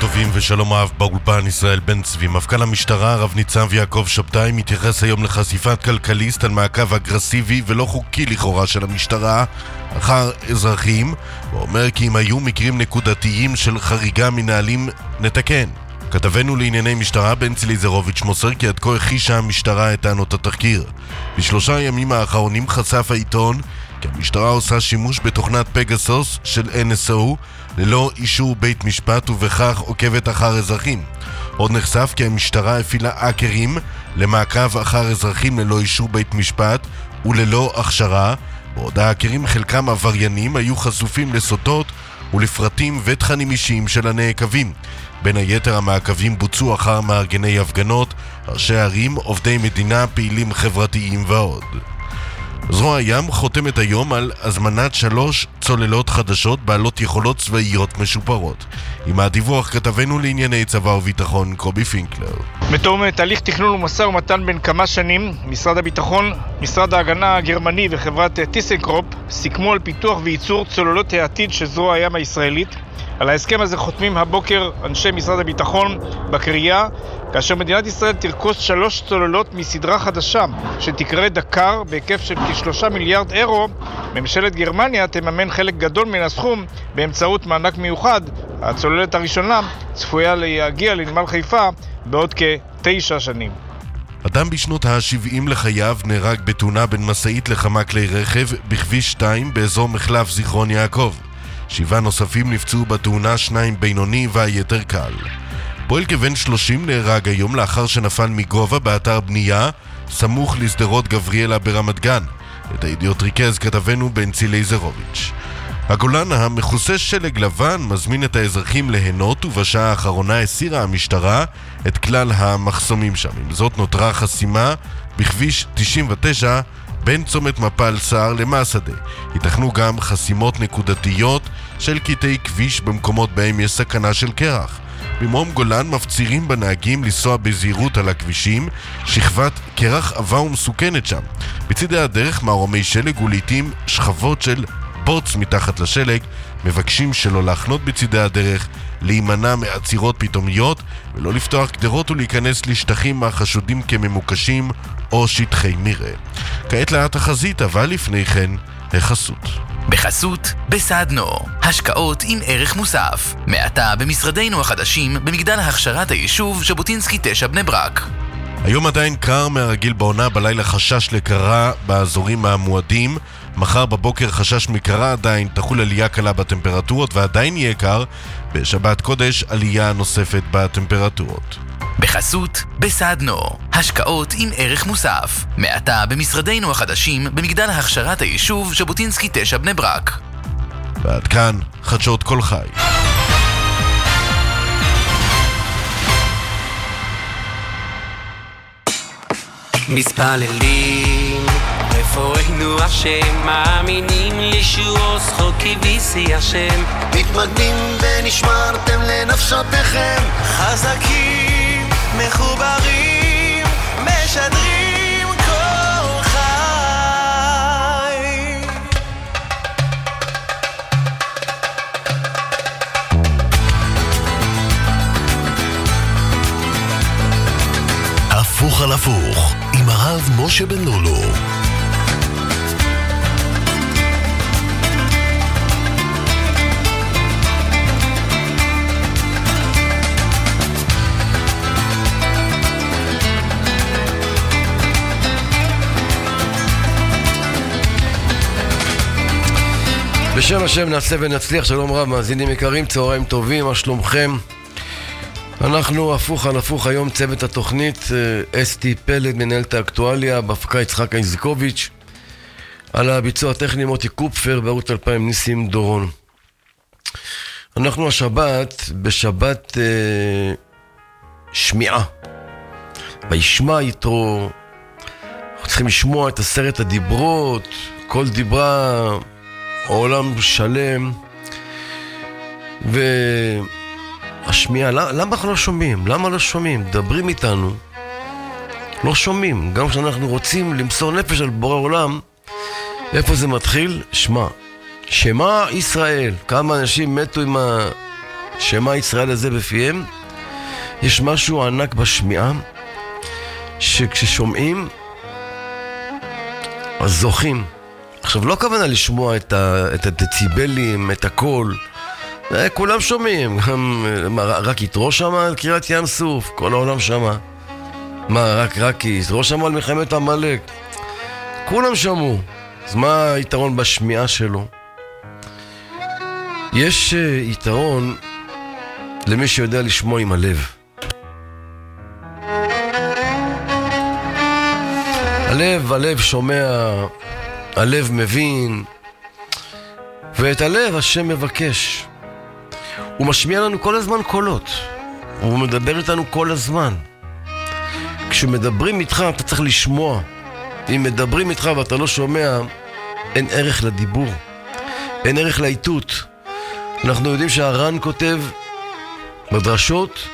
טובים ושלום אהב באולפן ישראל בן צבי. מפכ"ל המשטרה רב ניצב יעקב שבתאי מתייחס היום לחשיפת כלכליסט על מעקב אגרסיבי ולא חוקי לכאורה של המשטרה אחר אזרחים, ואומר כי אם היו מקרים נקודתיים של חריגה מנהלים נתקן. כתבנו לענייני משטרה בנצי ליזרוביץ' מוסר כי עד כה הכחישה המשטרה את טענות התחקיר. בשלושה הימים האחרונים חשף העיתון כי המשטרה עושה שימוש בתוכנת פגסוס של NSO ללא אישור בית משפט ובכך עוקבת אחר אזרחים. עוד נחשף כי המשטרה הפעילה אקרים למעקב אחר אזרחים ללא אישור בית משפט וללא הכשרה, בעוד האקרים חלקם עבריינים היו חשופים לסודות ולפרטים ותכנים אישיים של הנעקבים. בין היתר המעקבים בוצעו אחר מארגני הפגנות, ראשי ערים, עובדי מדינה, פעילים חברתיים ועוד. זרוע הים חותמת היום על הזמנת 3 צוללות חדשות בעלות יכולות צבאיות משופרות. עם הדיווח כתבנו לענייני צבא וביטחון קובי פינקלר. בתום תהליך תכנון ומשא ומתן בין כמה שנים, משרד הביטחון, משרד ההגנה הגרמני וחברת טיסנקרופ סיכמו על פיתוח וייצור צוללות העתיד של זרוע הים הישראלית. על ההסכם הזה חותמים הבוקר אנשי משרד הביטחון בקריאה, כאשר מדינת ישראל תרכוש 3 צוללות מסדרה חדשה שתקרא דקר בהיקף של כ3 מיליארד אירו. ממשלת גרמניה תממן חלק גדול מן הסכום באמצעות מענק מיוחד. הצוללת הראשונה צפויה להגיע לנמל חיפה בעוד כ9 שנים. אדם בשנות ה-70 לחייו נהרג בתאונה בין משאית לכמה כלי רכב בכביש 2 באזור מחלף זיכרון יעקב. 7 נוספים נפצעו בתאונה, 2 בינוני והיתר קל. פועל כבן 30 נהרג היום לאחר שנפל מגובה באתר בנייה סמוך לשדרות גבריאלה ברמת גן. את הידיעות ריכז כתבנו בנצי ליזרוביץ'. הגולן המכוסה שלג לבן מזמין את האזרחים ליהנות, ובשעה האחרונה הסירה המשטרה את כלל המחסומים שם. עם זאת נותרה חסימה בכביש 99 בין צומת מפל סער למסעדה. ייתכנו גם חסימות נקודתיות של קטעי כביש במקומות בהם יש סכנה של קרח. במרום גולן מפצירים בנהגים לנסוע בזהירות על הכבישים, שכבת קרח עבה ומסוכנת שם. בצדי הדרך מערומי שלג ולעיתים שכבות של בוץ מתחת לשלג. מבקשים שלא להחנות בצדי הדרך, להימנע מעצירות פתאומיות ולא לפתוח גדרות ולהיכנס לשטחים החשודים כממוקשים או שטחי מרעה. כעת לאט החזית, אבל לפני כן החסות. בחסות בסדנו, השקעות עם ערך מוסף. מעתה במשרדינו החדשים במגדל הכשרת היישוב ז'בוטינסקי 9 בני ברק. היום עדיין קר מהרגיל בעונה, בלילה חשש לקרה באזורים המועדים. מחר בבוקר חשש מקרה, עדיין תחול עלייה קלה בטמפרטורות ועדיין יהיה קר. בשבת קודש עלייה נוספת בטמפרטורות. בחסות בסדנו, השקעות עם ערך מוסף. מעתה במשרדינו החדשים במגדל הכשרת היישוב ז'בוטינסקי 9 בני ברק. ועד כאן חדשות כל חי. מתפללים רפואנו השם, מאמינים לישוע זכוקי ויסי השם, מתמגנים ונשמרתם לנפשותיכם, חזקים מחוברים משדרים כל חי. הפוך על הפוך עם הרב משה בן לולו. בשם השם נעשה ונצליח. שלום רב מאזינים יקרים, צהריים טובים, מה שלומכם? אנחנו הפוך על הפוך היום, צוות התוכנית אסתי פלד מנהלת האקטואליה, בהפקה יצחק איזקוביץ', על הביצוע הטכני מוטי קופפר, בערוץ 2000 ניסים דורון. אנחנו השבת בשבת שמיעה, וישמע יתרו. אנחנו צריכים לשמוע את 10 הדיברות, כל דיברה עולם שלם, והשמיעה, למה אנחנו לא שומעים? למה לא שומעים? דברים איתנו, לא שומעים. גם כשאנחנו רוצים למסור נפש על בורא עולם, איפה זה מתחיל? שמע ישראל. כמה אנשים מתו עם שמה ישראל הזה בפיהם, יש משהו ענק בשמיעה, שכששומעים, אז זוכים. עכשיו, לא כוונה לשמוע את הדציבלים, את הכל. כולם שומעים. רק יתרו שמה על קריאת ים סוף, כל העולם שמה. מה, רק יתרו שמה על מלחמת עמלק. כולם שמעו. אז מה היתרון בשמיעה שלו? יש יתרון למי שיודע לשמוע עם הלב. הלב שומע, הלב מבין, ואת הלב השם מבקש. הוא משמיע לנו כל הזמן קולות, הוא מדבר איתנו כל הזמן. כשמדברים איתך אתה צריך לשמוע. אם מדברים איתך ואתה לא שומע, אין ערך לדיבור, אין ערך לאיתות. אנחנו יודעים שהר"ן כותב בדרשות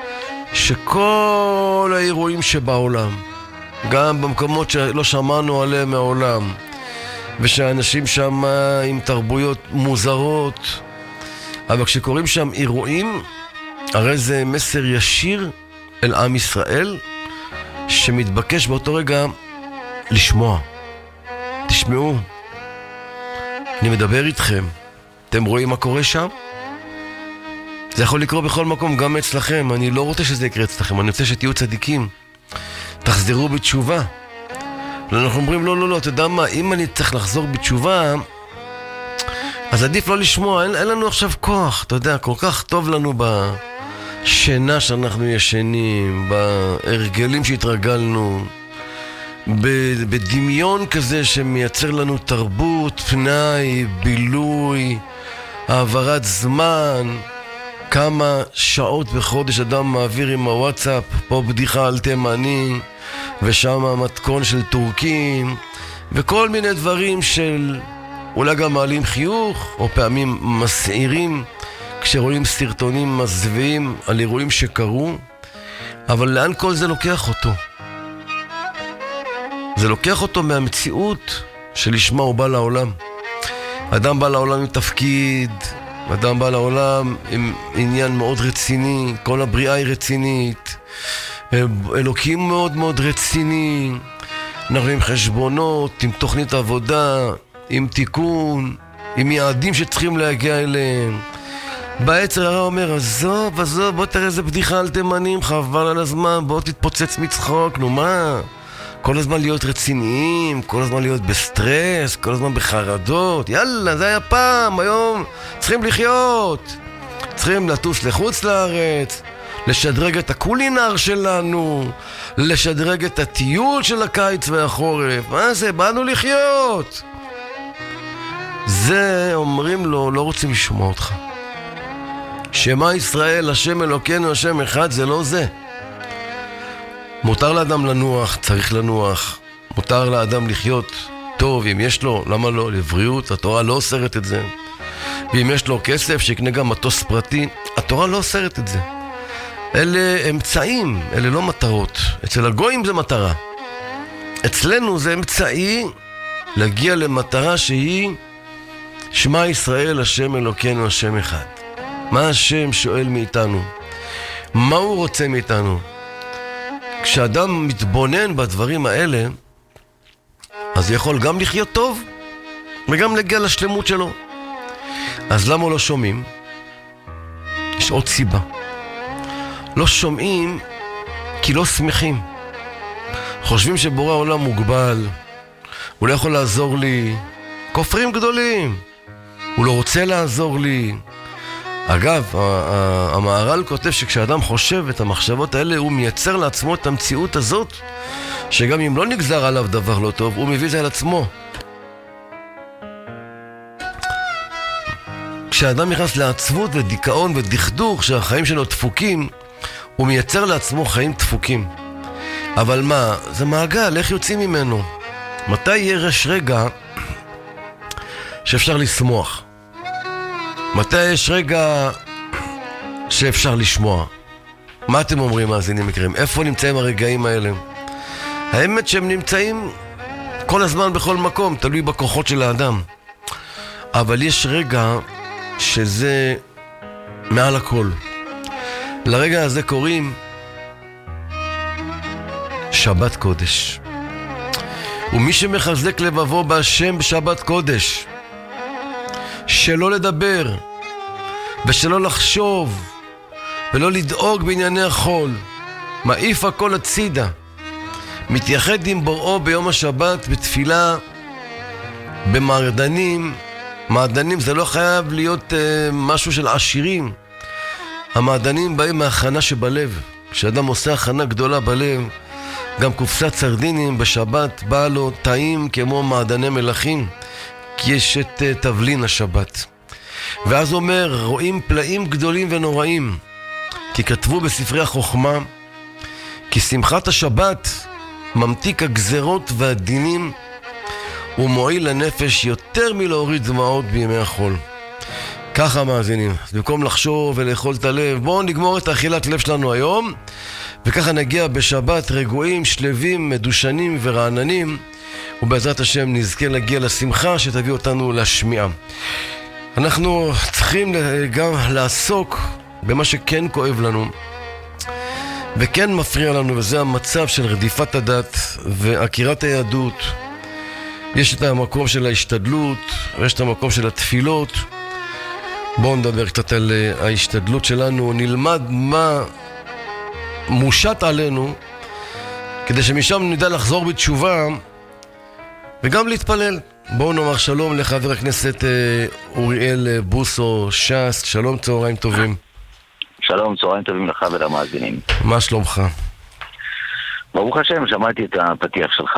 שכל האירועים שבעולם, גם במקומות שלא שמענו עליהם מעולם, ושאנשים שם עם תרבויות מוזרות, אבל כשקוראים שם אירועים, הרי זה מסר ישיר אל עם ישראל, שמתבקש באותו רגע לשמוע. תשמעו, אני מדבר איתכם, אתם רואים מה קורה שם? זה יכול לקרות בכל מקום, גם אצלכם. אני לא רוצה שזה יקרה אצלכם, אני רוצה שתהיו צדיקים, תחזרו בתשובה. אנחנו אומרים לא, אתה יודע מה, אם אני צריך לחזור בתשובה, אז עדיף לא לשמוע, אין לנו עכשיו כוח, אתה יודע, כל כך טוב לנו בשינה שאנחנו ישנים, בהרגלים שהתרגלנו, בדמיון כזה שמייצר לנו תרבות, פנאי, בילוי, העברת זמן. כמה שעות בחודש אדם מעביר עם הוואטסאפ, פה בדיחה על תימני, ושם מתכון של טורקים, וכל מיני דברים של אולי גם מעלים חיוך, או פעמים מסעירים, כשרואים סרטונים מזוויעים על אירועים שקרו. אבל לאן כל זה לוקח אותו? זה לוקח אותו מהמציאות שלשמה הוא בא לעולם. אדם בא לעולם עם תפקיד, אדם בא לעולם עם עניין מאוד רציני, כל הבריאה היא רצינית, אלוקים מאוד מאוד רציני, אנחנו עם חשבונות, עם תוכנית עבודה, עם תיקון, עם יעדים שצריכים להגיע אליהם. בעצר הרע אומר, עזוב, בוא תראה איזה בדיחה על תימנים, חבל על הזמן, בוא תתפוצץ מצחוק, נו מה? כל הזמן להיות רציניים, כל הזמן להיות בסטרס, כל הזמן בחרדות. יאללה, זה היה פעם, היום צריכים לחיות. צריכים לטוס לחוץ לארץ, לשדרג את הקולינר שלנו, לשדרג את הטיול של הקיץ והחורף. מה זה? באנו לחיות. זה אומרים לו, לא רוצים לשמוע אותך. שמה ישראל, השם אלוקינו, השם אחד, זה לא זה. מותר לאדם לנוח, צריך לנוח. מותר לאדם לחיות טוב, אם יש לו, למה לא? לבריאות, התורה לא אוסרת את זה. ואם יש לו כסף, שיקנה גם מטוס פרטי, התורה לא אוסרת את זה. אלה אמצעים, אלה לא מטרות. אצל הגויים זה מטרה. אצלנו זה אמצעי להגיע למטרה שהיא שמע ישראל, השם אלוקינו, השם אחד. מה השם שואל מאיתנו? מה הוא רוצה מאיתנו? כשאדם מתבונן בדברים האלה, אז יכול גם לחיות טוב וגם להגיע לשלמות שלו. אז למה לא שומעים? יש עוד סיבה. לא שומעים כי לא שמחים. חושבים שבורא העולם מוגבל, הוא לא יכול לעזור לי. כופרים גדולים, הוא לא רוצה לעזור לי. אגב, המהר"ל כותב שכשאדם חושב את המחשבות האלה, הוא מייצר לעצמו את המציאות הזאת, שגם אם לא נגזר עליו דבר לא טוב, הוא מביא זה על עצמו. כשאדם נכנס לעצבות ודיכאון ודכדוך שהחיים שלו דפוקים, הוא מייצר לעצמו חיים דפוקים. אבל מה? זה מעגל, איך יוצאים ממנו? מתי יש רגע שאפשר לשמוח? מתי יש רגע שאפשר לשמוע? מה אתם אומרים, מאזינים יקרים? איפה נמצאים הרגעים האלה? האמת שהם נמצאים כל הזמן בכל מקום, תלוי בכוחות של האדם. אבל יש רגע שזה מעל הכל. לרגע הזה קוראים שבת קודש. ומי שמחזק לבבו בהשם בשבת קודש, שלא לדבר ושלא לחשוב ולא לדאוג בענייני החול, מעיף הכל הצידה, מתייחד עם בוראו ביום השבת בתפילה במעדנים. מעדנים זה לא חייב להיות משהו של עשירים. המעדנים באים מהכנה שבלב. כשאדם עושה הכנה גדולה בלב, גם קופסת סרדינים בשבת בא לו טעים כמו מעדני מלכים, כי יש את תבלין השבת. ואז אומר, רואים פלאים גדולים ונוראים, כי כתבו בספרי החוכמה, כי שמחת השבת ממתיק הגזרות והדינים, ומועיל לנפש יותר מלהוריד דמעות בימי החול. ככה מאזינים, במקום לחשוב ולאכול את הלב, בואו נגמור את האכילת לב שלנו היום, וככה נגיע בשבת רגועים, שלבים, מדושנים ורעננים, ובעזרת השם נזכה להגיע לשמחה שתביא אותנו לשמיעה. אנחנו צריכים גם לעסוק במה שכן כואב לנו וכן מפריע לנו, וזה המצב של רדיפת הדת ועקירת היהדות. יש את המקום של ההשתדלות ויש את המקום של התפילות. בואו נדבר קצת על ההשתדלות שלנו, נלמד מה מושת עלינו, כדי שמשם נדע לחזור בתשובה וגם להתפלל. בואו נאמר שלום לחבר הכנסת אוריאל בוסו, ש"ס. שלום, צהריים טובים. שלום, צהריים טובים לך ולמאזינים. מה שלומך? ברוך השם, שמעתי את הפתיח שלך,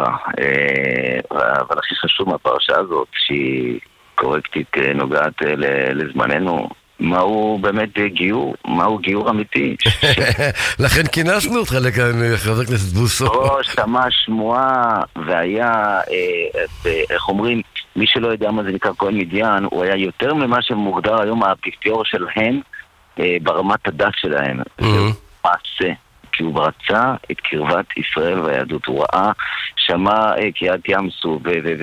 אבל הכי חשוב מהפרשה הזאת, שהיא קורקטית נוגעת לזמננו, מהו באמת גיור? מהו גיור אמיתי? לכן כינסנו אותך לכאן, חבר הכנסת בוסו. שמע שמועה, והיה, איך אומרים, מי שלא יודע מה זה נקרא כהן מדיין, הוא היה יותר ממה שמוגדר היום האפיפיור שלהם ברמת הדת שלהם. זה מעשה, כי הוא רצה את קרבת ישראל והיהדות. הוא ראה, שמע קריאת ים סוף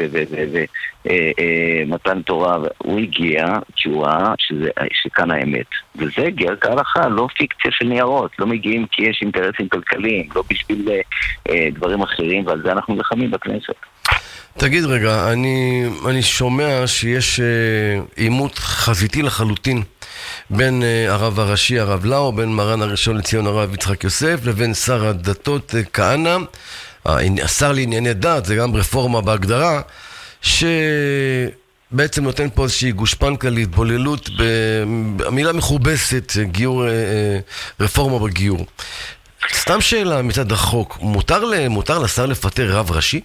ומתן תורה, הוא הגיע כי הוא ראה שכאן האמת. וזה הגיע כהלכה, לא פיקציה של ניירות, לא מגיעים כי יש אינטרסים כלכליים, לא בשביל דברים אחרים, ועל זה אנחנו נלחמים בכנסת. תגיד רגע, אני שומע שיש עימות חזיתי לחלוטין בין הרב הראשי הרב לאו, בין מרן הראשון לציון הרב יצחק יוסף, לבין שר הדתות כהנא, השר לענייני דת, זה גם רפורמה בהגדרה, שבעצם נותן פה איזושהי גושפנקה להתבוללות, במילה מכובסת, גיור, רפורמה בגיור. סתם שאלה מצד החוק, מותר לשר לפטר רב ראשי?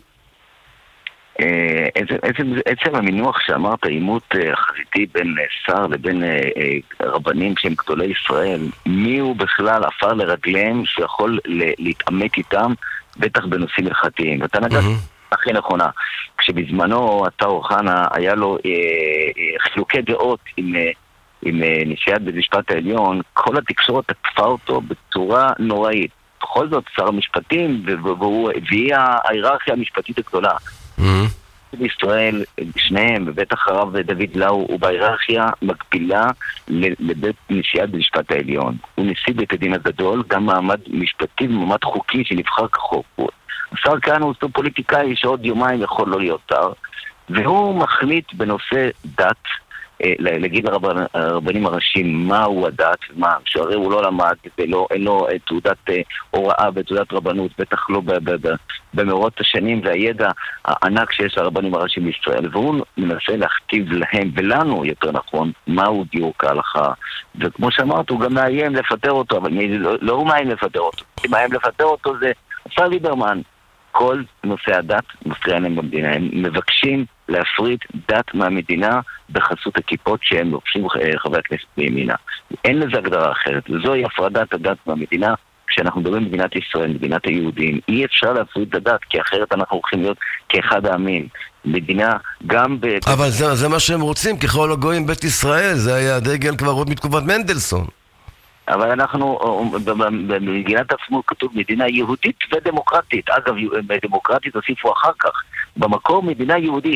עצם המינוח שאמרת, עימות חזיתי בין שר לבין רבנים שהם גדולי ישראל, מי הוא בכלל עפר לרגליהם שיכול להתעמת איתם, בטח בנושאים הלכתיים. ואתה נגעת הכי נכונה, כשבזמנו אתה אוחנה היה לו חילוקי דעות עם נשיאת בית המשפט העליון, כל התקשורת תקפה אותו בצורה נוראית. בכל זאת שר המשפטים, והוא הביא ההיררכיה המשפטית הגדולה. בישראל, שניהם, בבטח הרב דוד לאו, הוא בהיררכיה מקבילה לבית נשיאת במשפט העליון. הוא נשיא בית הדין הגדול, גם מעמד משפטי ומעמד חוקי שנבחר כחוק. השר כאן הוא אותו פוליטיקאי שעוד יומיים יכול לא להיות שר, והוא מחליט בנושא דת, להגיד לרבנים הראשיים מהו הדת ומה, שהרי הוא לא למד ואין לו תעודת הוראה ותעודת רבנות, בטח לא במאות השנים והידע הענק שיש לרבנים הראשיים בישראל, והוא מנסה להכתיב להם ולנו יותר נכון מהו גיור כהלכה. וכמו שאמרת, הוא גם מאיים לפטר אותו, אבל לא הוא מאיים לפטר אותו, כי מאיים לפטר אותו זה השר ליברמן. כל נושא הדת מפריע להם במדינה, הם מבקשים להפריד דת מהמדינה בחסות הכיפות שהם לובשים חברי הכנסת בימינה. אין לזה הגדרה אחרת, וזוהי הפרדת הדת מהמדינה. כשאנחנו מדברים במדינת ישראל, מדינת היהודים, אי אפשר להפריד את הדת, כי אחרת אנחנו הולכים להיות כאחד העמים. מדינה גם אבל זה מה שהם רוצים, ככל הגויים בית ישראל, זה היה הדגל כבר עוד מתקופת מנדלסון. אבל אנחנו, במדינת עצמו כתוב מדינה יהודית ודמוקרטית. אגב, דמוקרטית הוסיפו אחר כך. במקור מדינה יהודית.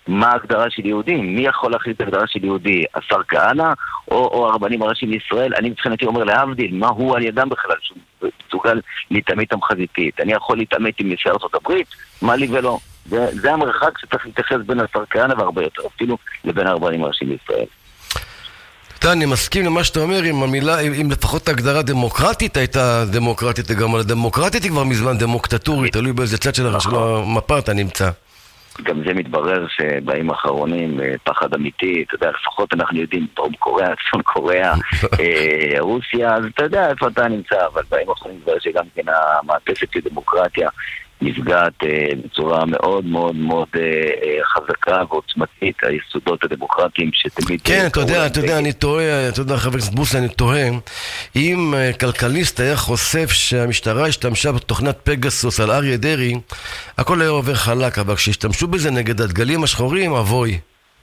מה ההגדרה של יהודים? מי יכול להחליט את ההגדרה של יהודי? השר כהנא או הרבנים הראשיים לישראל? אני מבחינתי אומר להבדיל, מה הוא על ידם בכלל שהוא מסוגל להתעמת איתם חזיתית? אני יכול להתעמת עם נשיא ארצות הברית? מה לי ולא? זה המרחק שצריך להתייחס בין השר כהנא והרבה יותר אפילו לבין הרבנים הראשיים לישראל. אני מסכים למה שאתה אומר, אם לפחות ההגדרה דמוקרטית הייתה דמוקרטית, גם על הדמוקרטית היא כבר מזמן דמוקטטורית, תלוי באיזה צד של המפה אתה נמצא. גם זה מתברר שבאים האחרונים פחד אמיתי, אתה יודע, לפחות אנחנו יודעים, דרום קוריאה, צפון קוריאה, רוסיה, אז אתה יודע איפה אתה נמצא, אבל באים האחרונים מתברר שגם כן המעטפת של דמוקרטיה נפגעת בצורה מאוד מאוד מאוד חזקה ועוצמתית, היסודות הדמוקרטיים שתמיד... כן, אתה יודע, אני טועה, אתה יודע, חבר הכנסת בוסי, אני טועה, אם כלכליסט היה חושף שהמשטרה השתמשה בתוכנת פגסוס על אריה דרעי, הכל היה עובר חלק, אבל כשהשתמשו בזה נגד הדגלים השחורים, אבוי.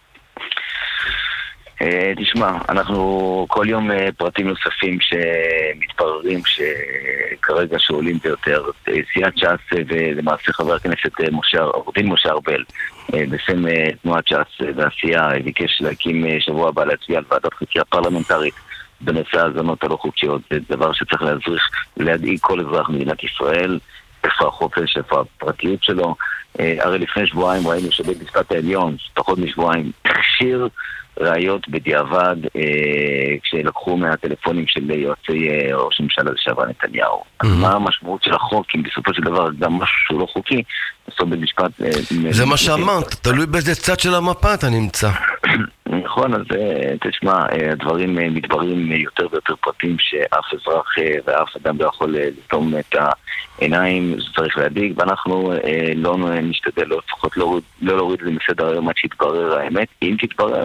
תשמע, אנחנו כל יום פרטים נוספים שמתבררים שכרגע שעולים ביותר. סיעת ש"ס ולמעשה חבר הכנסת עורך דין משה ארבל בשם תנועת ש"ס והסיעה ביקש להקים שבוע הבא להצביע על ועדת חקירה פרלמנטרית בנושא ההאזנות הלא חוקיות. זה דבר שצריך להדאיג כל אזרח במדינת ישראל, איפה החופש, איפה הפרטיות שלו. הרי לפני שבועיים ראינו שבית המשפט העליון, פחות משבועיים, הכשיר ראיות בדיעבד כשלקחו מהטלפונים של יועצי ראש הממשלה לשעבר נתניהו. אז מה המשמעות של החוק, אם בסופו של דבר גם משהו שהוא לא חוקי, בסוף במשפט... זה מה שאמרת, תלוי באיזה צד של המפה אתה נמצא. נכון, אז תשמע, הדברים מתבררים יותר ויותר פרטים שאף אזרח ואף אדם לא יכול לסתום את העיניים, זה צריך להדאיג, ואנחנו לא נשתדל, לפחות לא להוריד את זה מסדר היום עד שיתברר האמת, אם תתברר.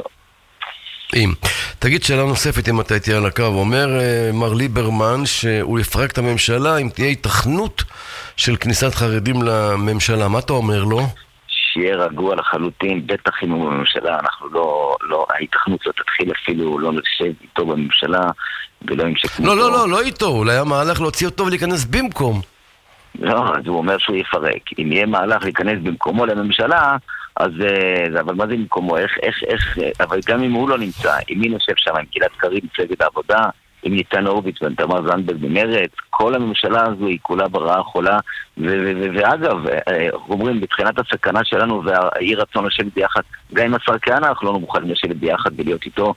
תגיד שאלה נוספת אם אתה איתי על הקו. אומר מר ליברמן שהוא יפרק את הממשלה אם תהיה התכנות של כניסת חרדים לממשלה. מה אתה אומר לו? שיהיה רגוע לחלוטין, בטח אם הוא בממשלה. אנחנו לא, ההתכנות לא תתחיל אפילו, לא נשב איתו בממשלה ולא ימשק איתו. לא איתו, אולי המהלך להוציא אותו ולהיכנס במקום. לא, אז הוא אומר שהוא יפרק. אם יהיה מהלך להיכנס במקומו לממשלה, אז אבל מה זה במקומו? אבל גם אם הוא לא נמצא, אם מי נושב שם, עם גלעד קריב, מפלגת העבודה, עם ניצן הורוביץ ותמר זנדברג במרצ, כל הממשלה הזו היא כולה ברעה חולה, ואגב, אומרים, בתחינת הסכנה שלנו והאי רצון לשבת ביחד, גם עם השר כהנא אנחנו לא מוכנים לשבת ביחד ולהיות איתו,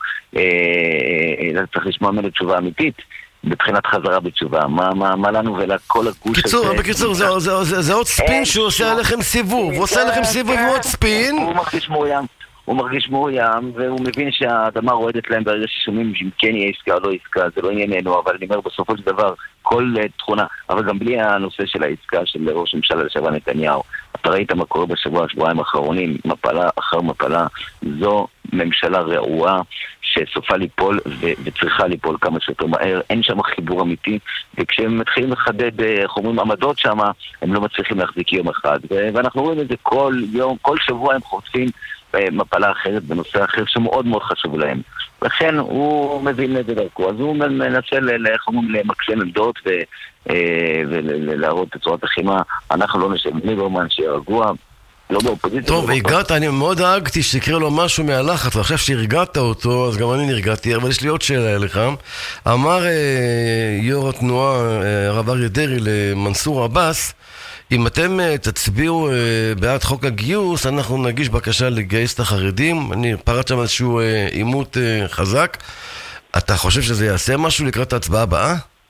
צריך לשמוע ממנו תשובה אמיתית. מבחינת חזרה בתשובה, מה לנו ולכל הגוש הזה... בקיצור, זה עוד ספין שהוא עושה עליכם סיבוב, הוא עושה עליכם סיבוב ועוד ספין. הוא מרגיש מאוים, והוא מבין שהאדמה רועדת להם ברגע ששומעים אם כן יהיה עסקה או לא עסקה, זה לא ענייננו, אבל אני אומר בסופו של דבר, כל תכונה, אבל גם בלי הנושא של העסקה של ראש הממשלה לשעבר נתניהו, אתה ראית מה קורה שבועיים האחרונים, מפלה אחר מפלה, זו ממשלה רעועה שסופה ליפול וצריכה ליפול כמה שיותר מהר, אין שם חיבור אמיתי, וכשהם מתחילים לחדד, איך אומרים, עמדות שם, הם לא מצליחים להחזיק יום אחד, ואנחנו רואים את זה כל יום, כל שבוע הם חוטפים מפלה אחרת בנושא אחר שמאוד מאוד חשוב להם. לכן הוא מבין את זה דרכו, אז הוא מנסה למקסם עמדות ולהראות את צורת החימה. אנחנו לא נשב ליברמן שיהיה רגוע, לא באופוזיציה. טוב, הגעת, אני מאוד דאגתי שתקרא לו משהו מהלחץ, ועכשיו שהרגעת אותו, אז גם אני נרגעתי, אבל יש לי עוד שאלה אליך. אמר יו"ר התנועה, הרב אריה דרעי, למנסור עבאס, אם אתם תצביעו בעד חוק הגיוס, אנחנו נגיש בקשה לגייס את החרדים. אני פרט שם איזשהו עימות חזק. אתה חושב שזה יעשה משהו לקראת ההצבעה הבאה?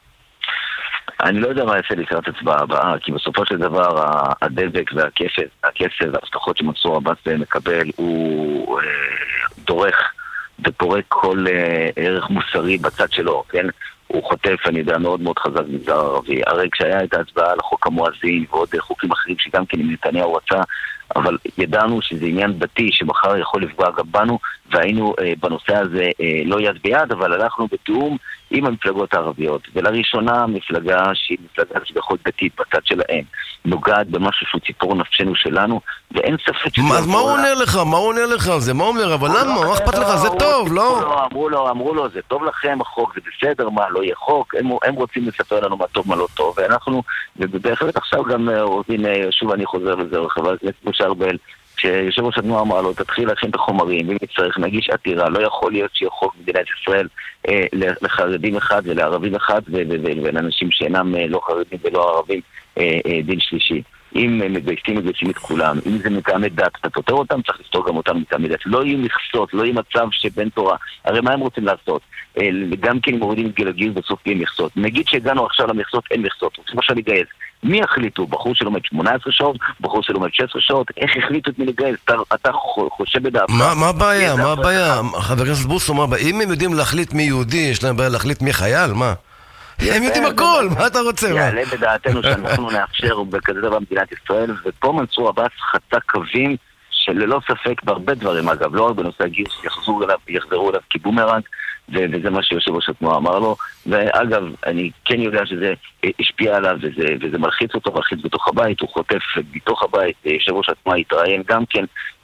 אני לא יודע מה יעשה לקראת הצבעה הבאה, כי בסופו של דבר הדבק והכסף וההבטחות שמנסור עבאס מקבל הוא דורך ופורק כל ערך מוסרי בצד שלו, כן? הוא חוטף, אני יודע, מאוד מאוד חזק במגזר הערבי. הרי כשהיה את ההצבעה על החוק המואזין ועוד חוקים אחרים שגם כן עם נתניהו רצה, אבל ידענו שזה עניין דתי שמחר יכול לפגוע גם בנו, והיינו בנושא הזה לא יד ביד, אבל הלכנו בתיאום עם המפלגות הערביות, ולראשונה מפלגה שהיא מפלגה שבכל דתית בצד שלהם, נוגעת במשהו שהוא ציפור נפשנו שלנו, ואין ספק... אז מה הוא עונה לך? מה הוא עונה לך? זה מה אומר? אבל למה? מה אכפת לך? זה טוב, לא? אמרו לו, זה טוב לכם, החוק זה בסדר, מה לא יהיה חוק, הם רוצים לספר לנו מה טוב, מה לא טוב, ואנחנו, ובהחלט עכשיו גם, שוב אני חוזר לזה, חבר הכנסת משה ארבל, כשיושב ראש התנועה אמר לו, תתחיל להכין את החומרים, ואם צריך נגיש עתירה, לא יכול להיות שיהיה חוק במדינת ישראל לחרדים אחד ולערבים אחד, ולאנשים שאינם לא חרדים ולא ערבים דין שלישי. אם מגייסים את כולם, אם זה מטעמי דת, אתה פותר אותם, צריך לפתור גם אותם מטעמי דת. לא יהיו מכסות, לא יהיה מצב שבן תורה, הרי מה הם רוצים לעשות? גם כן מורידים את גיל הגיוס, בסוף יהיה מכסות. נגיד שהגענו עכשיו למכסות, אין מכסות, רוצים עכשיו לגייס. מי החליטו? בחור שלומד 18 שעות, בחור שלומד 16 שעות, איך החליטו את מי לגייס? אתה חושב בדעתך. מה הבעיה? מה הבעיה? חבר הכנסת בוסו, מה הבעיה? אם הם יודעים להחליט מי יהודי, יש להם בעיה להחליט מי חייל, מה? הם יודעים הכל, מה אתה רוצה? יעלה בדעתנו שאנחנו נאפשר בכזה דבר במדינת ישראל, ופה מנסור עבאס חצה קווים שללא ספק בהרבה דברים, אגב, לא רק בנושא הגיוס, יחזרו אליו כבומרנג, וזה מה שיושב ראש התנועה אמר לו, ואגב, אני כן יודע שזה השפיע עליו, וזה מלחיץ אותו, מלחיץ בתוך הבית, הוא חוטף בתוך הבית, יושב ראש התנועה התראיין גם כן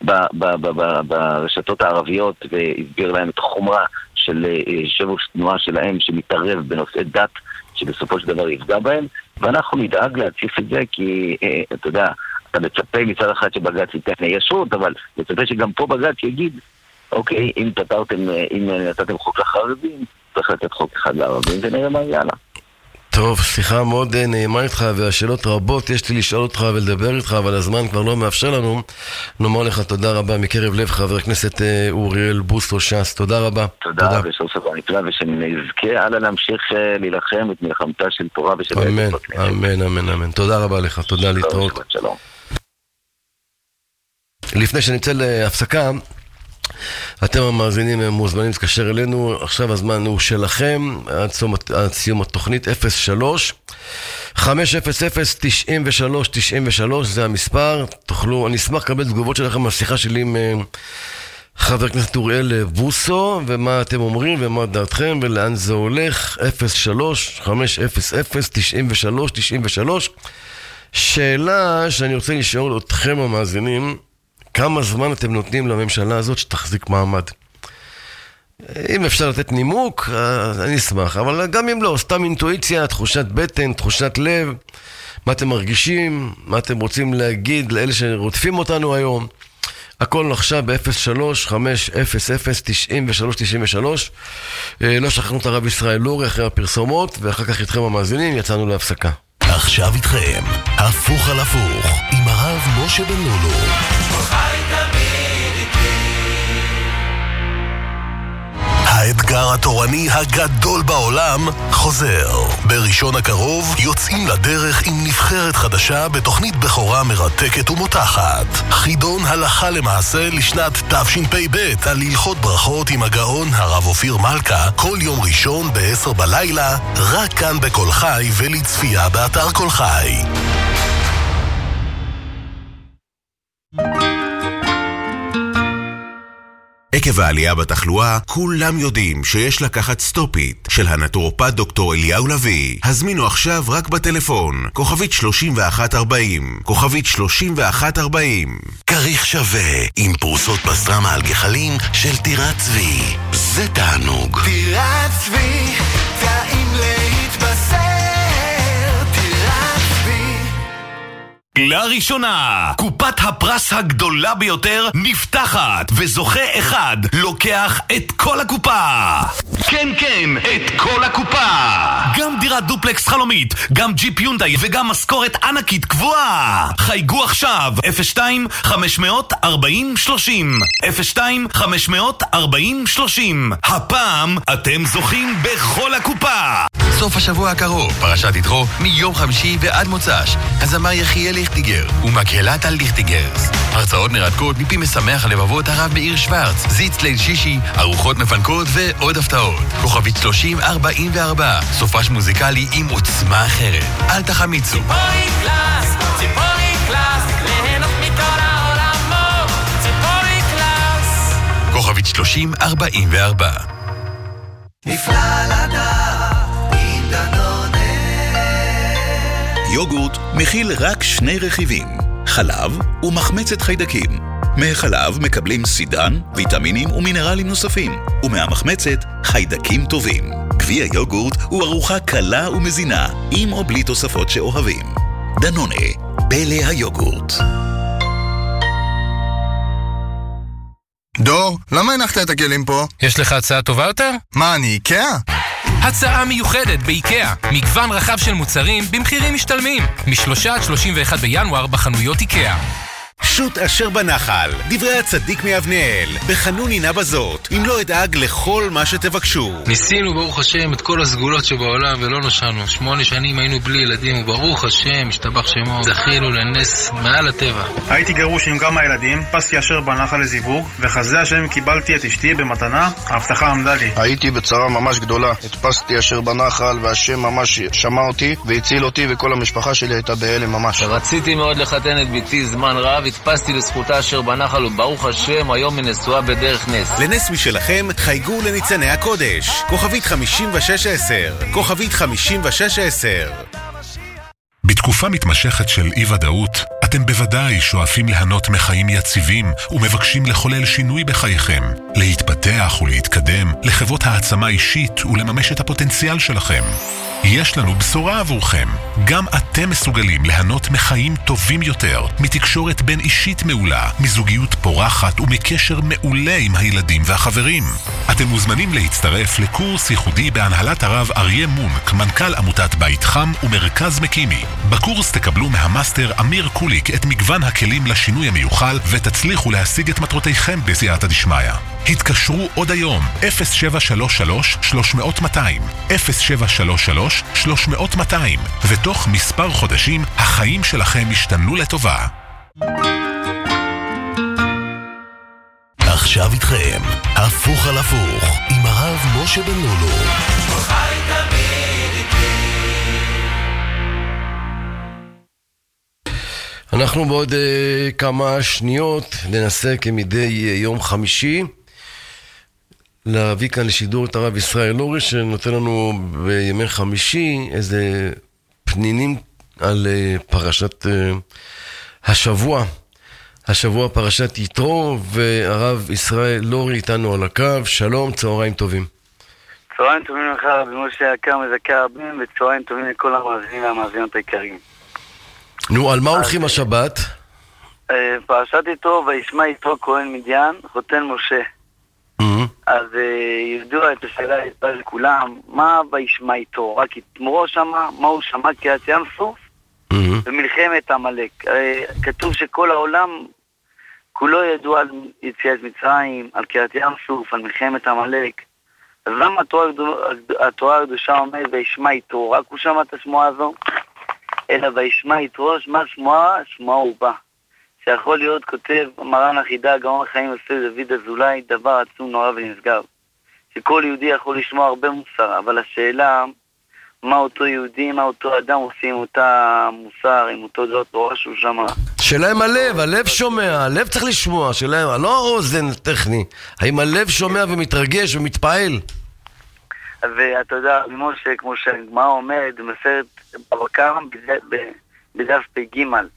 ברשתות הערביות, והסביר להם את החומרה של יושב ראש התנועה שלהם, שמתערב בנושאי דת, שבסופו של דבר יפגע בהם, ואנחנו נדאג להציף את זה, כי אתה יודע, אתה מצפה מצד אחד שבג"ץ ייתן ישרות, אבל מצפה שגם פה בג"ץ יגיד, אוקיי, אם נתתם חוק לחרדים, צריך לתת חוק אחד לערבים, ונראה מה יאללה. טוב, סליחה מאוד נעימה איתך, והשאלות רבות יש לי לשאול אותך ולדבר איתך, אבל הזמן כבר לא מאפשר לנו. נאמר לך תודה רבה מקרב לב, חבר הכנסת אוריאל בוסו ש"ס, תודה רבה. תודה, ושוב סוף נפלא, ושנזכה הלאה להמשיך להילחם את מלחמתה של תורה ושל... אמן, אמן, אמן, אמן. תודה רבה לך, תודה להתראות. שלום. לפני שנצא להפסקה, אתם המאזינים מוזמנים להתקשר אלינו, עכשיו הזמן הוא שלכם, עד סיום התוכנית 03-500-93-93, זה המספר, תוכלו, אני אשמח לקבל תגובות שלכם מהשיחה שלי עם חבר הכנסת אוריאל בוסו, ומה אתם אומרים ומה דעתכם ולאן זה הולך. 03-500-93-93. שאלה שאני רוצה לשאול אתכם המאזינים, כמה זמן אתם נותנים לממשלה הזאת שתחזיק מעמד? אם אפשר לתת נימוק, אני אשמח, אבל גם אם לא, סתם אינטואיציה, תחושת בטן, תחושת לב, מה אתם מרגישים, מה אתם רוצים להגיד לאלה שרודפים אותנו היום. הכל עכשיו ב-03-500-93-93. לא שכחנו את הרב ישראל לורי אחרי הפרסומות, ואחר כך איתכם המאזינים יצאנו להפסקה. עכשיו איתכם, הפוך על הפוך, עם הרב משה בן לולו. האתגר התורני הגדול בעולם חוזר. בראשון הקרוב יוצאים לדרך עם נבחרת חדשה בתוכנית בכורה מרתקת ומותחת. חידון הלכה למעשה לשנת תשפ"ב על הלכות ברכות עם הגאון הרב אופיר מלכה, כל יום ראשון ב-10 בלילה, רק כאן בכל חי ולצפייה באתר כל חי. עקב העלייה בתחלואה, כולם יודעים שיש לקחת סטופית של הנטורופט דוקטור אליהו לוי. הזמינו עכשיו רק בטלפון, כוכבית 3140, כוכבית 3140. כריך שווה עם פרוסות פסטרמה על גחלים של טירת צבי. זה תענוג. טירת צבי, טעים להתבשר. טירת צבי. לראשונה, קופת הפרס הגדולה ביותר נפתחת, וזוכה אחד לוקח את כל הקופה. כן, כן, את כל הקופה. גם דירת דופלקס חלומית, גם ג'יפ יונדאי וגם משכורת ענקית קבועה. חייגו עכשיו 02-540-30 02-540-30. הפעם אתם זוכים בכל הקופה. סוף השבוע הקרוב, פרשת יתרו, מיום חמישי ועד מוצ"ש. הזמר יחיאל ליכטיגר ומקהלת על ליכטיגרס. הרצאות מרתקות מפי משמח הלבבות הרב מאיר שוורץ, זיץ ליל שישי, ארוחות מפנקות ועוד הפתעות. כוכבית 3044, סופש מוזיקלי עם עוצמה אחרת. אל תחמיצו. ציפורי קלאס, ליהנות מכל העולמות. ציפורי קלאס. כוכבית 3044. נפלא לדעת עם דנונה. יוגורט מכיל רק 2 רכיבים, חלב ומחמצת חיידקים. מהחלב מקבלים סידן, ויטמינים ומינרלים נוספים, ומהמחמצת חיידקים טובים. גביע יוגורט הוא ארוחה קלה ומזינה, עם או בלי תוספות שאוהבים. דנונה, פלא היוגורט. דור, למה הנחת את הכלים פה? יש לך הצעה טובה יותר? מה, אני איקאה? הצעה מיוחדת באיקאה. מגוון רחב של מוצרים במחירים משתלמים. מ3 עד 31 בינואר בחנויות איקאה. שוט אשר בנחל, דברי הצדיק מאבניאל, בחנון עינה בזאת, אם לא אדאג לכל מה שתבקשו. ניסינו ברוך השם את כל הסגולות שבעולם ולא נושענו. 8 שנים היינו בלי ילדים וברוך השם, השתבח שמו, זכינו לנס מעל הטבע. הייתי גרוש עם כמה ילדים, פסתי אשר בנחל לזיווג, וחסדי השם קיבלתי את אשתי במתנה, ההבטחה עמדה לי. הייתי בצרה ממש גדולה, הדפסתי אשר בנחל והשם ממש שמע אותי והציל אותי וכל המשפחה שלי הייתה בהלם ממש. רציתי מאוד לחתן את ביתי זמן רב, הדפסתי לזכותה אשר בנחל וברוך השם היום מנשואה בדרך נס. לנס משלכם חייגו לניצני הקודש, כוכבית 5610, כוכבית 5610. בתקופה מתמשכת של אי-ודאות, אתם בוודאי שואפים ליהנות מחיים יציבים ומבקשים לחולל שינוי בחייכם, להתפתח ולהתקדם, לחוות העצמה אישית ולממש את הפוטנציאל שלכם. יש לנו בשורה עבורכם. גם אתם מסוגלים ליהנות מחיים טובים יותר, מתקשורת בין אישית מעולה, מזוגיות פורחת ומקשר מעולה עם הילדים והחברים. אתם מוזמנים להצטרף לקורס ייחודי בהנהלת הרב אריה מונק, מנכ"ל עמותת בית חם ומרכז מקימי. בקורס תקבלו מהמאסטר אמיר קוליק את מגוון הכלים לשינוי המיוחל ותצליחו להשיג את מטרותיכם בסייעתא דשמיא. התקשרו עוד היום 0733-300-200 0733-300-200 ותוך מספר חודשים החיים שלכם ישתנו לטובה. עכשיו איתכם הפוך על הפוך עם הרב משה בן לולו. אנחנו בעוד כמה שניות ננסה כמדי יום חמישי להביא כאן לשידור את הרב ישראל לורי שנותן לנו בימי חמישי איזה פנינים על פרשת השבוע פרשת יתרו, והרב ישראל לורי איתנו על הקו. שלום, צהריים טובים. צהריים טובים לך רבי משה יקר מזכה רבים, וצהריים טובים לכל המאזינים והמאזינות העיקריים. נו, על מה הולכים השבת? פרשת יתרו, וישמע יתרו כהן מדיין, חותן משה. אז ידוע את השאלה לכולם, מה וישמע יתרו? רק יתמרו שמה, מה הוא שמע? קריאת ים סוף במלחמת עמלק. כתוב שכל העולם כולו ידוע על יציאת מצרים, על קריאת ים סוף, על מלחמת עמלק. אז למה התורה הקדושה אומרת וישמע יתרו? רק הוא שמע את השמועה הזו? אלא וישמע יתרו, שמועה הוא בא. שיכול להיות, כותב מרן החידה, גאון החיים יוסף דוד אזולאי, דבר עצום נורא ונשגב. שכל יהודי יכול לשמוע הרבה מוסר, אבל השאלה, מה אותו יהודי, מה אותו אדם עושים עם אותה מוסר, עם אותו דעות תורה שהוא שמע. שאלה עם הלב שומע, הלב צריך לשמוע, שאלה, לא אוזן טכני. האם הלב שומע ומתרגש ומתפעל? ואתה יודע, משה, כמו שהגמרא אומרת, במסכת בבא קמא בדף פ"ג,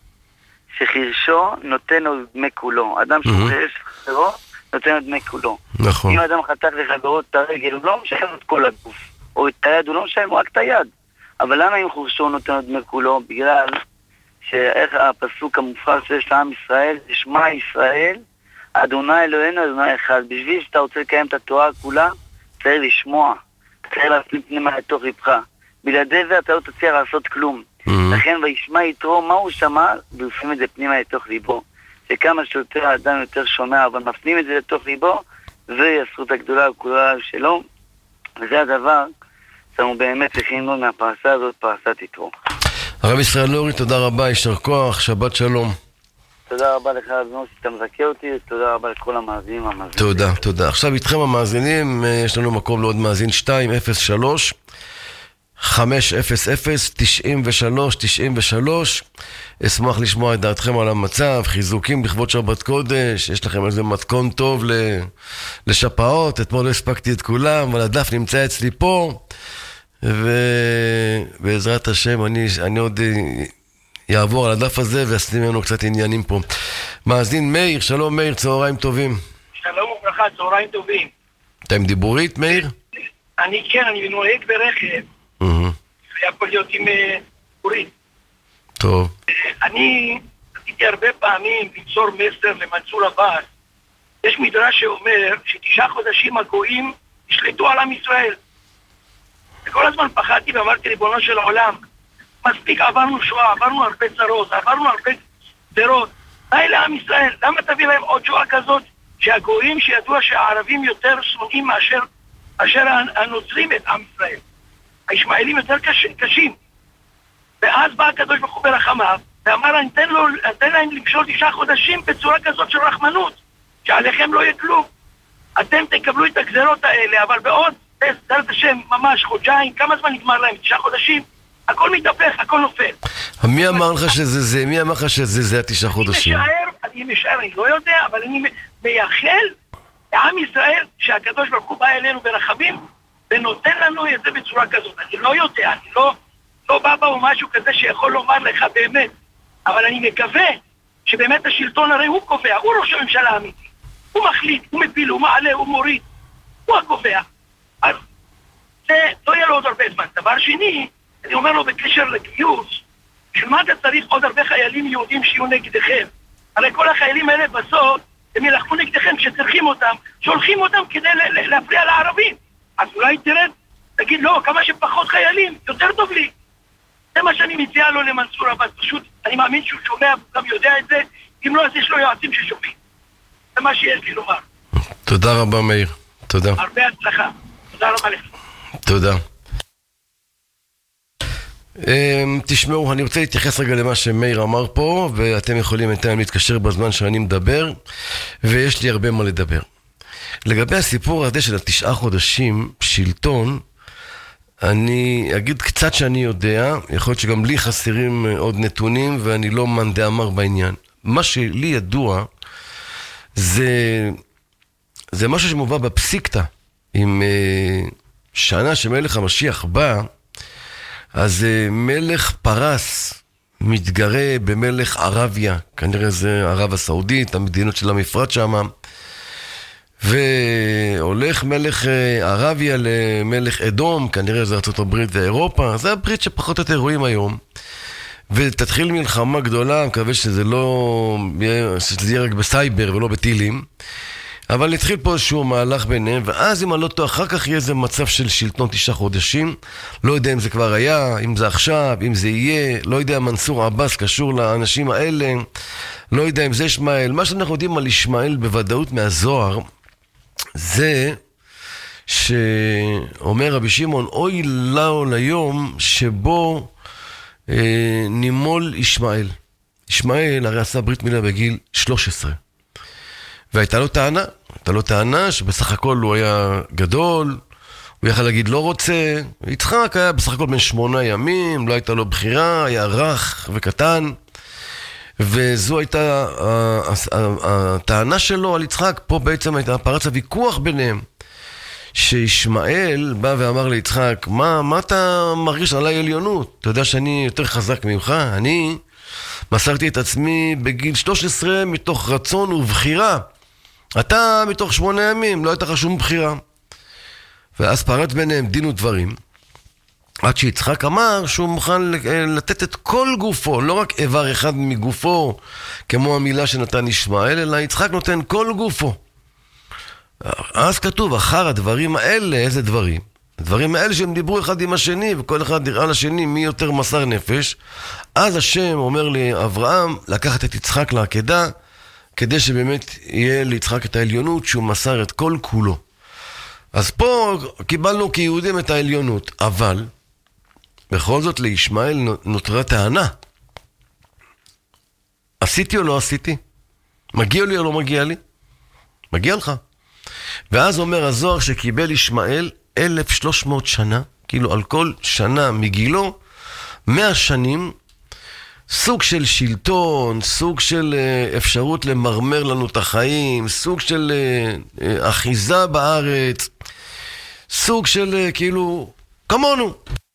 שחירשו נותן לו דמי כולו. אדם שהוא חירש חברו נותן לו דמי כולו. נכון. אם אדם חתך לחברו את הרגל, הוא לא משלם את כל הגוף. או את היד, הוא לא משלם רק את היד. אבל למה אם חירשו נותן לו דמי כולו? בגלל שאיך הפסוק המופרש שיש לעם ישראל, שמע ישראל, אדוני אלוהינו, אדוני אחד. בשביל שאתה רוצה לקיים את התורה כולה, צריך לשמוע. צריך להפנים פנימה לתוך לבך. בלעדי זה אתה לא תצליח לעשות כלום. לכן וישמע יתרו, מה הוא שמע? ויופנים את זה פנימה לתוך ליבו. שכמה שיותר האדם יותר שומע, אבל מפנים את זה לתוך ליבו, זוהי הזכות הגדולה וכולה שלו. וזה הדבר שאנחנו באמת צריכים ללמוד מהפרשה הזאת, פרשת יתרו. הרב ישראל לורי, תודה רבה, יישר כוח, שבת שלום. תודה רבה לך, אדוני, שאתה מזכה אותי, ותודה רבה לכל המאזינים. תודה. עכשיו איתכם המאזינים, יש לנו מקום לעוד מאזין 203 500 93 אשמח לשמוע את דעתכם על המצב, חיזוקים לכבוד שבת קודש, יש לכם איזה מתכון טוב לשפעות, אתמול לא הספקתי את כולם, אבל הדף נמצא אצלי פה, ובעזרת השם אני עוד יעבור על הדף הזה ואשים לנו קצת עניינים פה. מאזין מאיר, שלום מאיר, צהריים טובים. שלום וברכה, צהריים טובים. אתה עם דיבורית מאיר? אני נוהג ברכב. יכול להיות עם דיבורית. טוב. אני רציתי הרבה פעמים ליצור מסר למנסור עבאס יש מדרש שאומר ש9 חודשים הגויים ישלטו על עם ישראל. וכל הזמן פחדתי ואמרתי, ריבונו של העולם, מספיק עברנו שואה, עברנו הרבה צרות, עברנו הרבה דרות. די לעם ישראל, למה תביא להם עוד שואה כזאת? שהגויים שידוע שהערבים יותר שונאים מאשר הנוצרים את עם ישראל. הישמעאלים יותר קשים. ואז בא הקדוש ברוך הוא ברחמיו, ואמר, אני אתן להם למשול 9 חודשים בצורה כזאת של רחמנות, שעליכם לא יהיה כלום. אתם תקבלו את הגזרות האלה, אבל בעוד, בעזרת השם, ממש חודשיים, כמה זמן נגמר להם? 9 חודשים? הכל מתהפך, הכל נופל. מי אמר לך שזה זה? מי אמר לך שזה זה 9 חודשים? אני משער, אני לא יודע, אבל אני מייחל לעם ישראל שהקדוש ברוך הוא בא אלינו ברחמים ונותן לנו את זה בצורה כזאת. אני לא יודע, אני לא בא או משהו כזה שיכול לומר לך באמת, אבל אני מקווה שבאמת השלטון הרי הוא קובע, הוא ראש הממשלה האמיתי. הוא מחליט, הוא מפיל, הוא מעלה, הוא מוריד. הוא הקובע. אז זה לא יהיה לו עוד הרבה זמן. דבר שני, אני אומר לו בקשר לגיוס, שמה אתה צריך עוד הרבה חיילים יהודים שיהיו נגדכם? הרי כל החיילים האלה בסוף, הם ילחמו נגדכם כשצריכים אותם, שולחים אותם כדי להפריע לערבים. אז אולי תרד, תגיד לא, כמה שפחות חיילים, יותר טוב לי. זה מה שאני מציע לו למנסור עבאס, פשוט, אני מאמין שהוא שומע, גם יודע את זה, אם לא, אז יש לו יועצים ששומעים. זה מה שיש לי לומר. תודה רבה, מאיר. תודה. הרבה הצלחה. תודה רבה לך. תודה. תשמעו, אני רוצה להתייחס רגע למה שמאיר אמר פה, ואתם יכולים בינתיים להתקשר בזמן שאני מדבר, ויש לי הרבה מה לדבר. לגבי הסיפור הזה של 9 חודשים שלטון, אני אגיד קצת שאני יודע, יכול להיות שגם לי חסרים עוד נתונים, ואני לא מאן דאמר בעניין. מה שלי ידוע, זה משהו שמובא בפסיקתא, עם שנה שמלך המשיח בא, אז מלך פרס מתגרה במלך ערביה, כנראה זה ערב הסעודית, המדינות של המפרט שם, והולך מלך ערביה למלך אדום, כנראה זה ארצות הברית ואירופה, זה הברית שפחות או יותר רואים היום, ותתחיל מלחמה גדולה, מקווה שזה יהיה רק בסייבר ולא בטילים, אבל התחיל פה איזשהו מהלך ביניהם, ואז אם אני לא טועה, אחר כך יהיה איזה מצב של שלטון 9 חודשים, לא יודע אם זה כבר היה, אם זה עכשיו, אם זה יהיה, לא יודע, מנסור עבאס קשור לאנשים האלה, לא יודע אם זה ישמעאל. מה שאנחנו יודעים על ישמעאל בוודאות מהזוהר, זה שאומר רבי שמעון, אוי לו ליום שבו נימול ישמעאל. ישמעאל הרי עשה ברית מילה בגיל 13. והייתה לו טענה שבסך הכל הוא היה גדול, הוא יכל להגיד לא רוצה, יצחק היה בסך הכל בן 8 ימים, לא הייתה לו בחירה, היה רך וקטן, וזו הייתה הטענה שלו על יצחק. פה בעצם הייתה פרץ הוויכוח ביניהם, שישמעאל בא ואמר ליצחק, מה אתה מרגיש עליי עליונות? אתה יודע שאני יותר חזק ממך, אני מסרתי את עצמי בגיל 13 מתוך רצון ובחירה, אתה מתוך 8 ימים, לא הייתה לך שום בחירה. ואז פרץ ביניהם דין ודברים, עד שיצחק אמר שהוא מוכן לתת את כל גופו, לא רק איבר אחד מגופו, כמו המילה שנתן ישמעאל, אלא יצחק נותן כל גופו. אז כתוב, אחר הדברים האלה, איזה דברים? הדברים האלה שהם דיברו אחד עם השני, וכל אחד יראה לשני מי יותר מסר נפש. אז השם אומר לאברהם לקחת את יצחק לעקדה, כדי שבאמת יהיה ליצחק את העליונות שהוא מסר את כל כולו. אז פה קיבלנו כיהודים את העליונות, אבל בכל זאת לישמעאל נותרה טענה. עשיתי או לא עשיתי? מגיע לי או לא מגיע לי? מגיע לך. ואז אומר הזוהר שקיבל ישמעאל 1300 שנה, כאילו על כל שנה מגילו, 100 שנים, סוג של שלטון, סוג של אפשרות למרמר לנו את החיים, סוג של אחיזה בארץ, סוג של כאילו, כמונו.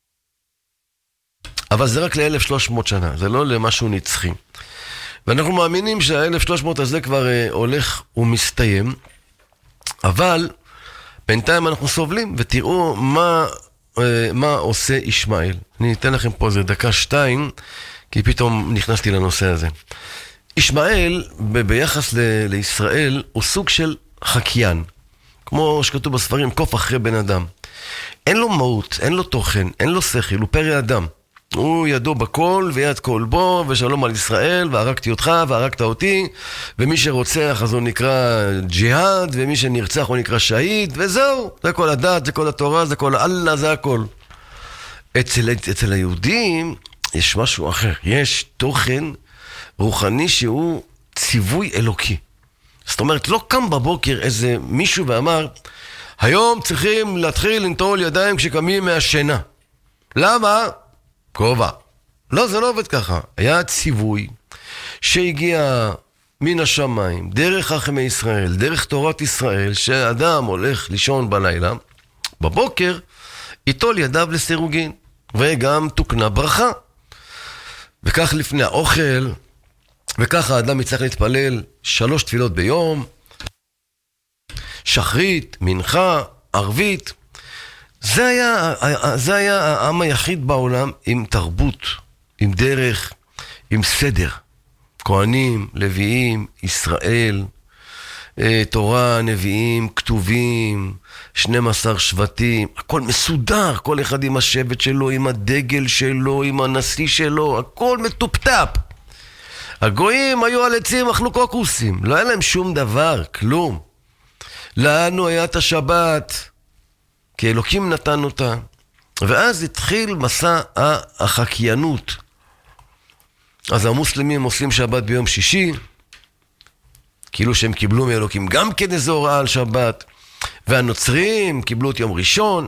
אבל זה רק ל-1300 שנה, זה לא למשהו נצחי. ואנחנו מאמינים שה-1300 הזה כבר הולך ומסתיים, אבל בינתיים אנחנו סובלים, ותראו מה עושה ישמעאל. אני אתן לכם פה איזה 1-2, כי פתאום נכנסתי לנושא הזה. ישמעאל, ביחס לישראל, הוא סוג של חקיין, כמו שכתוב בספרים, קוף אחרי בן אדם. אין לו מהות, אין לו תוכן, אין לו שכל, הוא פרא אדם. הוא ידו בכל ויד כל בו, ושלום על ישראל, והרגתי אותך והרגת אותי, ומי שרוצח אז הוא נקרא ג'יהאד, ומי שנרצח הוא נקרא שהיד, וזהו, זה כל הדת, זה כל התורה, זה כל אללה, זה הכל. אצל היהודים יש משהו אחר, יש תוכן רוחני שהוא ציווי אלוקי. זאת אומרת, לא קם בבוקר איזה מישהו ואמר, היום צריכים להתחיל לנטול ידיים כשקמים מהשינה. למה? כובע. לא, זה לא עובד ככה. היה ציווי שהגיע מן השמיים, דרך חכמי ישראל, דרך תורת ישראל, שאדם הולך לישון בלילה, בבוקר ייטול ידיו לסירוגין, וגם תוקנה ברכה. וכך לפני האוכל, וככה האדם יצטרך להתפלל 3 תפילות ביום, שחרית, מנחה, ערבית. זה היה העם היחיד בעולם עם תרבות, עם דרך, עם סדר. כהנים, לוויים, ישראל, תורה, נביאים, כתובים, 12 שבטים, הכל מסודר, כל אחד עם השבט שלו, עם הדגל שלו, עם הנשיא שלו, הכל מטופטפ. הגויים היו על עצים, אכלו קוקוסים, לא היה להם שום דבר, כלום. לנו היה את השבת, כי אלוקים נתן אותה, ואז התחיל מסע החקיינות. אז המוסלמים עושים שבת ביום שישי, כאילו שהם קיבלו מאלוקים גם כן איזו הוראה על שבת, והנוצרים קיבלו את יום ראשון,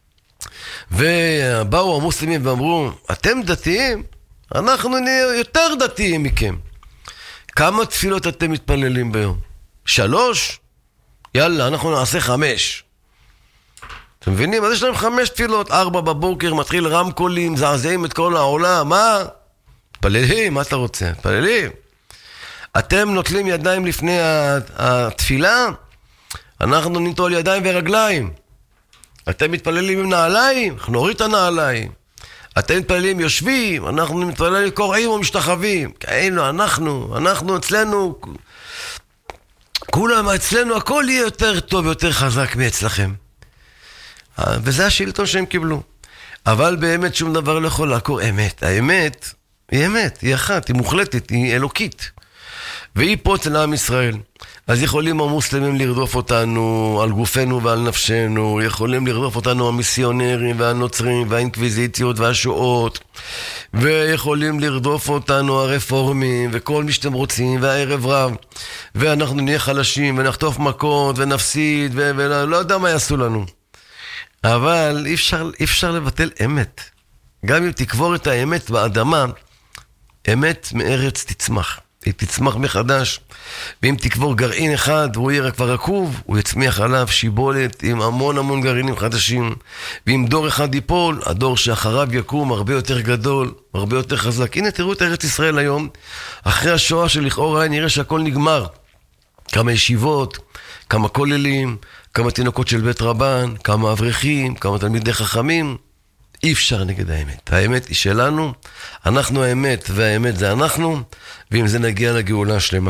ובאו המוסלמים ואמרו, אתם דתיים? אנחנו נהיה יותר דתיים מכם. כמה תפילות אתם מתפללים ביום? 3? יאללה, אנחנו נעשה 5. אתם מבינים? אז יש להם 5 תפילות, 4 בבוקר, מתחיל רמקולים, זעזעים את כל העולם, מה? תפללים, מה אתה רוצה? תפללים. אתם נוטלים ידיים לפני התפילה, אנחנו ניטול ידיים ורגליים. אתם מתפללים עם נעליים, אנחנו נוריד את הנעליים. אתם מתפללים יושבים, אנחנו מתפללים קוראים או משתחווים. כאילו, אנחנו אצלנו, כולם אצלנו, הכל יהיה יותר טוב ויותר חזק מאצלכם. וזה השלטון שהם קיבלו. אבל באמת שום דבר לא יכול לעקור אמת. האמת היא אמת, היא אחת, היא מוחלטת, היא אלוקית. והיא פה אצל עם ישראל. אז יכולים המוסלמים לרדוף אותנו על גופנו ועל נפשנו, יכולים לרדוף אותנו המיסיונרים והנוצרים והאינקוויזיציות והשואות, ויכולים לרדוף אותנו הרפורמים וכל מי שאתם רוצים, והערב רב, ואנחנו נהיה חלשים ונחטוף מכות ונפסיד ולא יודע מה יעשו לנו. אבל אי אפשר לבטל אמת. גם אם תקבור את האמת באדמה, אמת מארץ תצמח. היא תצמח מחדש. ואם תקבור גרעין אחד והוא יהיה כבר עקוב, הוא יצמיח עליו שיבולת עם המון גרעינים חדשים. ואם דור אחד ייפול, הדור שאחריו יקום הרבה יותר גדול, הרבה יותר חזק. הנה תראו את ארץ ישראל היום, אחרי השואה שלכאורה נראה שהכל נגמר. כמה ישיבות, כמה כוללים, כמה תינוקות של בית רבן, כמה אברכים, כמה תלמידי חכמים. אי אפשר נגד האמת. האמת היא שלנו, אנחנו האמת, והאמת זה אנחנו, ועם זה נגיע לגאולה השלמה.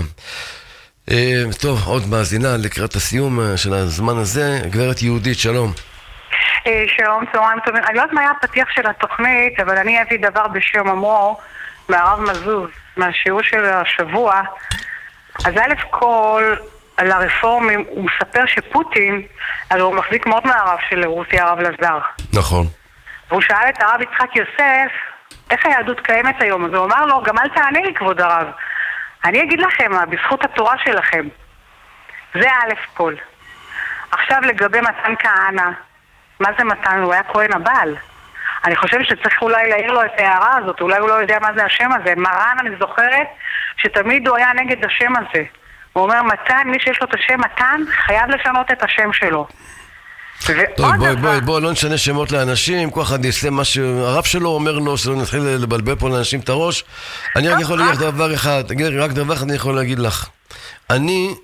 טוב, עוד מאזינה לקראת הסיום של הזמן הזה, גברת יהודית, שלום. שלום, צהריים טובים. אני לא יודעת מה היה הפתיח של התוכנית, אבל אני אביא דבר בשם אמור מהרב מזוז, מהשיעור של השבוע. אז א' כל, על הרפורמים, הוא מספר שפוטין, הרי הוא מחזיק מאוד מהרב של רוסיה, הרב לזר. נכון. והוא שאל את הרב יצחק יוסף, איך היהדות קיימת היום? אז הוא אמר לו, גם אל תענה לי כבוד הרב. אני אגיד לכם, בזכות התורה שלכם. זה א' כל. עכשיו לגבי מתן כהנא, מה זה מתן? הוא היה כהן הבעל. אני חושבת שצריך אולי להעיר לו את ההערה הזאת, אולי הוא לא יודע מה זה השם הזה. מרן, אני זוכרת שתמיד הוא היה נגד השם הזה. הוא אומר, מתן, מי שיש לו את השם מתן, חייב לשנות את השם שלו. טוב, בואי, לא נשנה שמות לאנשים, כל אחד יעשה מה שהרב שלו אומר לו, שלא נתחיל לבלבל פה לאנשים את הראש. אני רק יכול להגיד דבר אחד, רק דבר אחד אני יכול להגיד לך. אני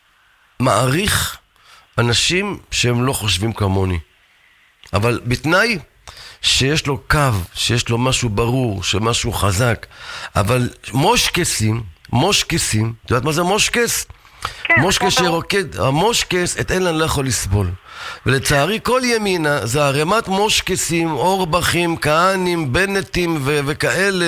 מעריך אנשים שהם לא חושבים כמוני. אבל בתנאי שיש לו קו, שיש לו משהו ברור, שמשהו חזק. אבל מושקסים, את יודעת מה זה מושקס? כן, מושקה שרוקד, המושקס את אילן לא יכול לסבול. ולצערי כל ימינה זה הרמת מושקסים, אורבכים, כהנים, בנטים וכאלה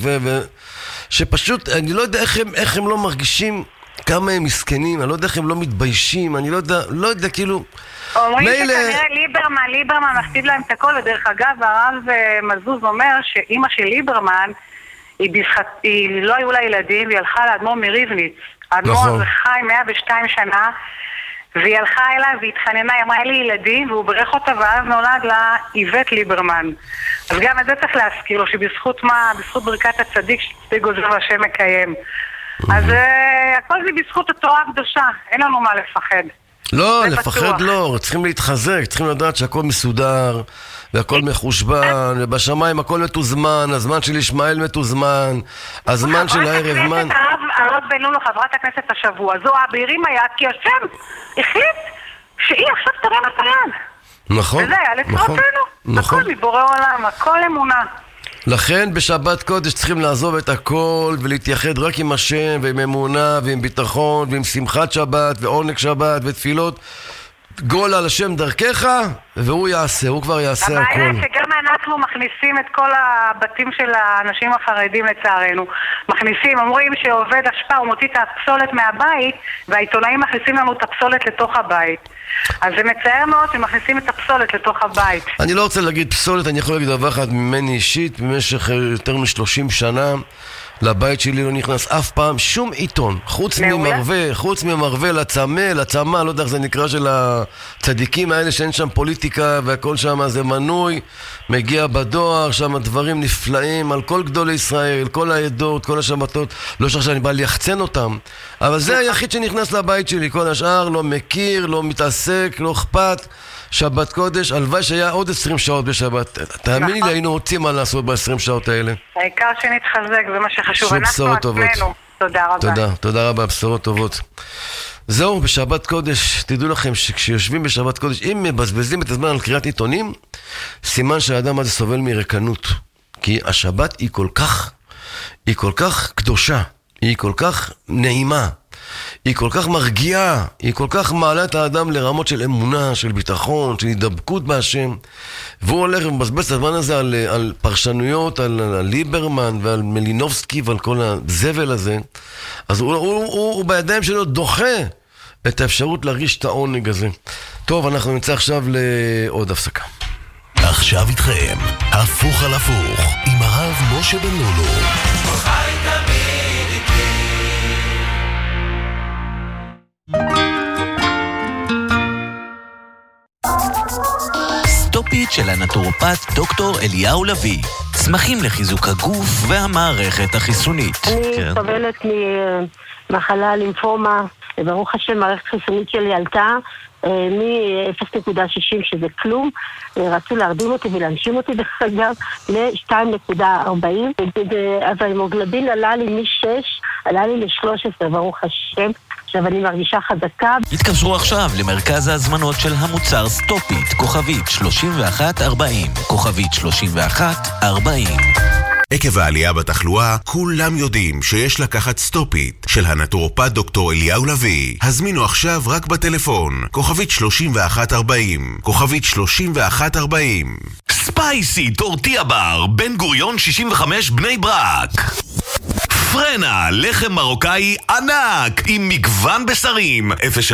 שפשוט, אני לא יודע איך הם לא מרגישים כמה הם מסכנים, אני לא יודע איך הם לא מתביישים, אני לא יודע כאילו... אומרים שכנראה ליברמן מפסיד להם את הכל, ודרך אגב הרב מזוז אומר שאמא של ליברמן היא לא היו לה ילדים, והיא הלכה לאדמו"ר מריבניץ. האדמו"ר הזה חי 102 שנה, והיא הלכה אליי והתחננה, היא אמרה לי ילדים, והוא ברך אותה, ואז נולד לה איבט ליברמן. אז גם את זה צריך להזכיר לו, שבזכות מה? בזכות ברכת הצדיק שצדיק גוזר והשם מקיים. אז הכל זה בזכות התורה הקדושה, אין לנו מה לפחד. לא, לפחד לא, צריכים להתחזק, צריכים לדעת שהכל מסודר והכל מחושבן, ובשמיים הכל מתוזמן, הזמן של ישמעאל מתוזמן, הזמן של הערב מן... הרב בן לולו, חברת הכנסת השבוע, זו הבירים היה, כי השם החליט שהיא עכשיו תרם את היד. נכון, וזה היה לצרותינו, הכל מבורא עולם, הכל אמונה. לכן בשבת קודש צריכים לעזוב את הכל ולהתייחד רק עם השם ועם אמונה ועם ביטחון ועם שמחת שבת ועונג שבת ותפילות. גול על השם דרכך והוא יעשה, הוא כבר יעשה הכל. הבעיה שגם אנחנו מכניסים את כל הבתים של האנשים החרדים לצערנו. מכניסים, אומרים שעובד אשפה הוא מוציא את הפסולת מהבית והעיתונאים מכניסים לנו את הפסולת לתוך הבית. אז זה מצער מאוד שמכניסים את הפסולת לתוך הבית. אני לא רוצה להגיד פסולת, אני יכול להגיד דבר אחד ממני אישית. במשך יותר מ-30 שנה לבית שלי לא נכנס אף פעם שום עיתון, חוץ ממרווה לצמא, לא יודע איך זה נקרא, של הצדיקים האלה שאין שם פוליטיקה והכל שם זה מנוי, מגיע בדואר, שם דברים נפלאים על כל גדולי ישראל, כל העדות, כל השבתות. לא שעכשיו אני בא ליחצן אותם, אבל זה היחיד שנכנס לבית שלי. כל השאר לא מכיר, לא מתעסק, לא אכפת. שבת קודש, הלוואי שהיה עוד 20 שעות בשבת. תאמיני לי, היינו רוצים מה לעשות ב-20 שעות האלה. העיקר שנתחזק, זה מה שחשוב. אנחנו עצמנו. תודה רבה. תודה רבה, בשורות טובות. זהו, בשבת קודש, תדעו לכם שכשיושבים בשבת קודש, אם מבזבזים את הזמן על קריאת עיתונים, סימן שהאדם הזה סובל מרקנות. כי השבת היא כל כך קדושה, היא כל כך נעימה, היא כל כך מרגיעה, היא כל כך מעלה את האדם לרמות של אמונה, של ביטחון, של הידבקות בהשם. והוא הולך ומבזבז את הזמן הזה על פרשנויות, על ליברמן ועל מלינובסקי ועל כל הזבל הזה. אז הוא בידיים שלו דוחה את האפשרות להרגיש את העונג הזה. טוב, אנחנו נמצא עכשיו לעוד הפסקה. עכשיו איתכם, הפוך על הפוך, עם הרב משה בן לולו. סטופית של הנטורופט דוקטור אליהו לוי. צמחים לחיזוק הגוף והמערכת החיסונית. אני סובלת ממחלה לימפומה, וברוך השם מערכת חיסונית שלי עלתה מ-0.60 שזה כלום, רצו להרדים אותי ולהנשים אותי בחגב ל-2.40, אז ההמוגלובין עלה לי מ-6, עלה לי ל-13, ברוך השם. עכשיו אני מרגישה חזקה. התקשרו עכשיו למרכז ההזמנות של המוצר סטופית, כוכבית 3140, כוכבית 3140. עקב העלייה בתחלואה, כולם יודעים שיש לקחת סטופית של הנטורופט דוקטור אליהו לוי. הזמינו עכשיו רק בטלפון, כוכבית 3140, כוכבית 3140. ספייסי טורטיה בר, בן גוריון 65 בני ברק. פרנה, לחם מרוקאי ענק עם מגוון בשרים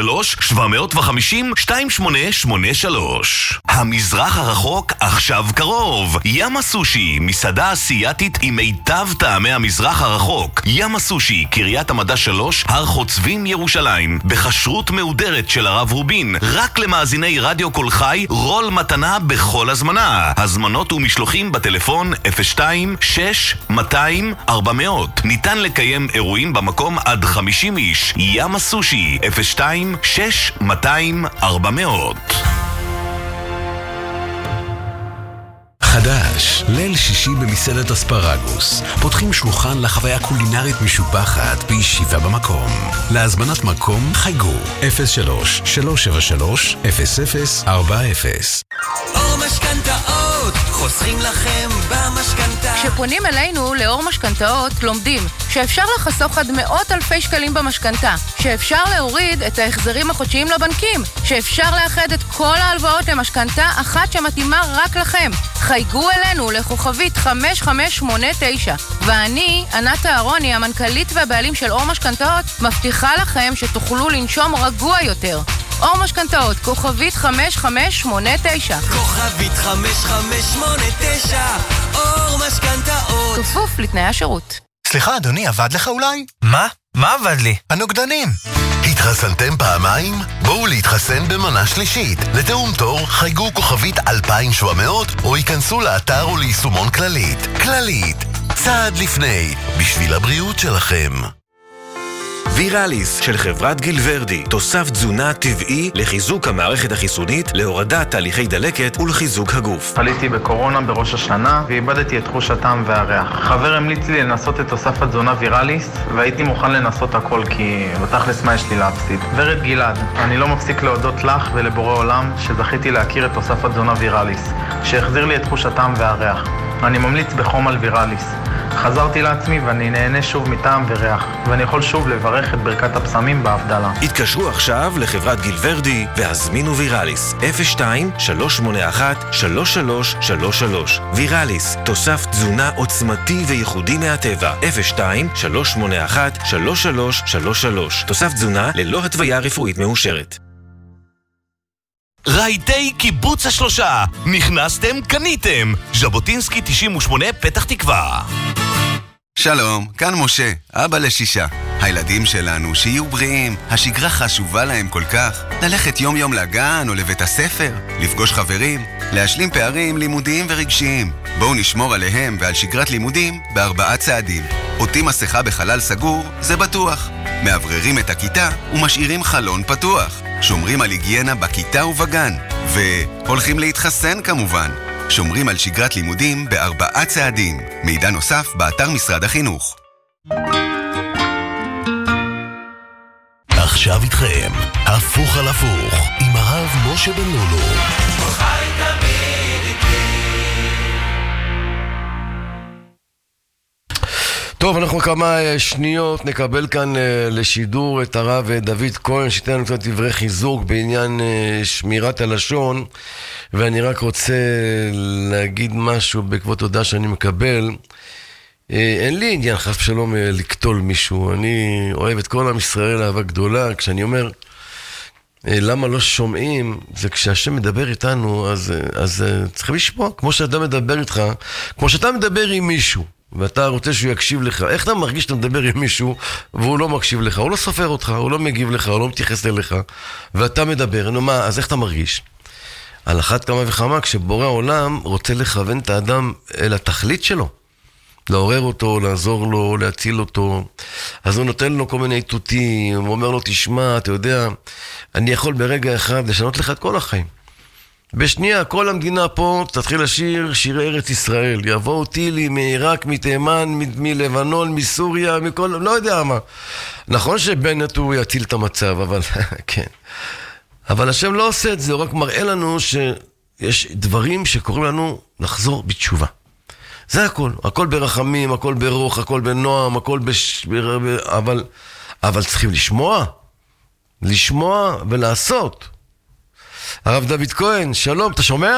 03-750-2883. המזרח הרחוק עכשיו קרוב. ים הסושי, מסעדה אסיאתית עם מיטב טעמי המזרח הרחוק. ים הסושי, קריית המדע 3, הר חוצבים ירושלים, בחשרות מהודרת של הרב רובין. רק למאזיני רדיו קול חי, רול מתנה בכל הזמנה. הזמנות ומשלוחים בטלפון 02-6-200-400. ניתן לקיים אירועים במקום עד 50 איש. ים הסושי 02-6-200-400. חדש, ליל שישי במסעדת אספרגוס. פותחים שולחן לחוויה קולינרית משובחת בישיבה במקום. להזמנת מקום חייגו 03-373-0040. או משכנתאות, חוסכים לכם במשכנתה. כשפונים אלינו לאור משכנתאות, לומדים שאפשר לחסוך עד מאות אלפי שקלים במשכנתה, שאפשר להוריד את ההחזרים החודשיים לבנקים, שאפשר לאחד את כל ההלוואות למשכנתה אחת שמתאימה רק לכם. חייגו אלינו לכוכבית 5589, ואני, ענת אהרוני, המנכ"לית והבעלים של אור משכנתאות, מבטיחה לכם שתוכלו לנשום רגוע יותר. אור משכנתאות, כוכבית 5589. כוכבית 5589, אור משכנתאות. כפוף לתנאי השירות. סליחה, אדוני, עבד לך אולי? מה? מה עבד לי? הנוגדנים. התחסנתם פעמיים? בואו להתחסן במנה שלישית. לתאום תור, חייגו כוכבית 2700 או ייכנסו לאתר או ליישומון כללית. כללית, צעד לפני, בשביל הבריאות שלכם. ויראליס של חברת גילוורדי, תוסף תזונה טבעי לחיזוק המערכת החיסונית, להורדת תהליכי דלקת ולחיזוק הגוף. חליתי בקורונה בראש השנה ואיבדתי את תחוש הטעם והריח. חבר המליץ לי לנסות את תוסף התזונה ויראליס, והייתי מוכן לנסות הכל כי בתכלס מה יש לי להפסיד. ורד גלעד, אני לא מפסיק להודות לך ולבורא עולם שזכיתי להכיר את תוסף התזונה ויראליס, שהחזיר לי את תחוש הטעם והריח. אני ממליץ בחום על ויראליס. חזרתי לעצמי ואני נהנה שוב מטעם וריח, ואני יכול שוב לברך את ברכת הפסמים בהבדלה. התקשרו עכשיו לחברת גילוורדי והזמינו ויראליס 02-381-3333. ויראליס, תוסף תזונה עוצמתי וייחודי מהטבע 02-381-3333. תוסף תזונה ללא התוויה רפואית מאושרת. רהיטי קיבוץ השלושה, נכנסתם, קניתם. ז'בוטינסקי 98 פתח תקווה. שלום, כאן משה, אבא לשישה. הילדים שלנו שיהיו בריאים, השגרה חשובה להם כל כך. ללכת יום יום לגן או לבית הספר, לפגוש חברים, להשלים פערים לימודיים ורגשיים. בואו נשמור עליהם ועל שגרת לימודים ב4 צעדים. עוטים מסכה בחלל סגור, זה בטוח. מעבררים את הכיתה ומשאירים חלון פתוח. שומרים על היגיינה בכיתה ובגן. והולכים להתחסן כמובן. שומרים על שגרת לימודים ב4 צעדים. מידע נוסף באתר משרד החינוך. עכשיו איתכם, הפוך על הפוך, עם הרב משה בן לולו. טוב, אנחנו כמה שניות נקבל כאן לשידור את הרב דוד כהן, שייתן לנו קצת דברי חיזוק בעניין שמירת הלשון, ואני רק רוצה להגיד משהו בעקבות תודה שאני מקבל. אין לי עניין חס ושלום לקטול מישהו, אני אוהב את כל עם ישראל אהבה גדולה. כשאני אומר למה לא שומעים, זה כשהשם מדבר איתנו, אז צריכים לשמוע, כמו שאתה מדבר איתך, כמו שאתה מדבר עם מישהו ואתה רוצה שהוא יקשיב לך. איך אתה מרגיש שאתה מדבר עם מישהו והוא לא מקשיב לך, הוא לא סופר אותך, הוא לא מגיב לך, הוא לא מתייחס אליך, ואתה מדבר, נו מה, אז איך אתה מרגיש? על אחת כמה וכמה כשבורא העולם רוצה לכוון את האדם אל התכלית שלו, לעורר אותו, לעזור לו, להציל אותו, אז הוא נותן לו כל מיני איתותים, הוא אומר לו תשמע, אתה יודע, אני יכול ברגע אחד לשנות לך את כל החיים. בשנייה, כל המדינה פה תתחיל לשיר שירי ארץ ישראל. יבואו טילים מעיראק, מתימן, מלבנון, מסוריה, מכל... לא יודע מה. נכון שבנט הוא יציל את המצב, אבל... כן. אבל השם לא עושה את זה, הוא רק מראה לנו שיש דברים שקוראים לנו לחזור בתשובה. זה הכל. הכל ברחמים, הכל ברוך, הכל בנועם, הכל אבל צריכים לשמוע ולעשות. הרב דוד כהן, שלום, אתה שומע?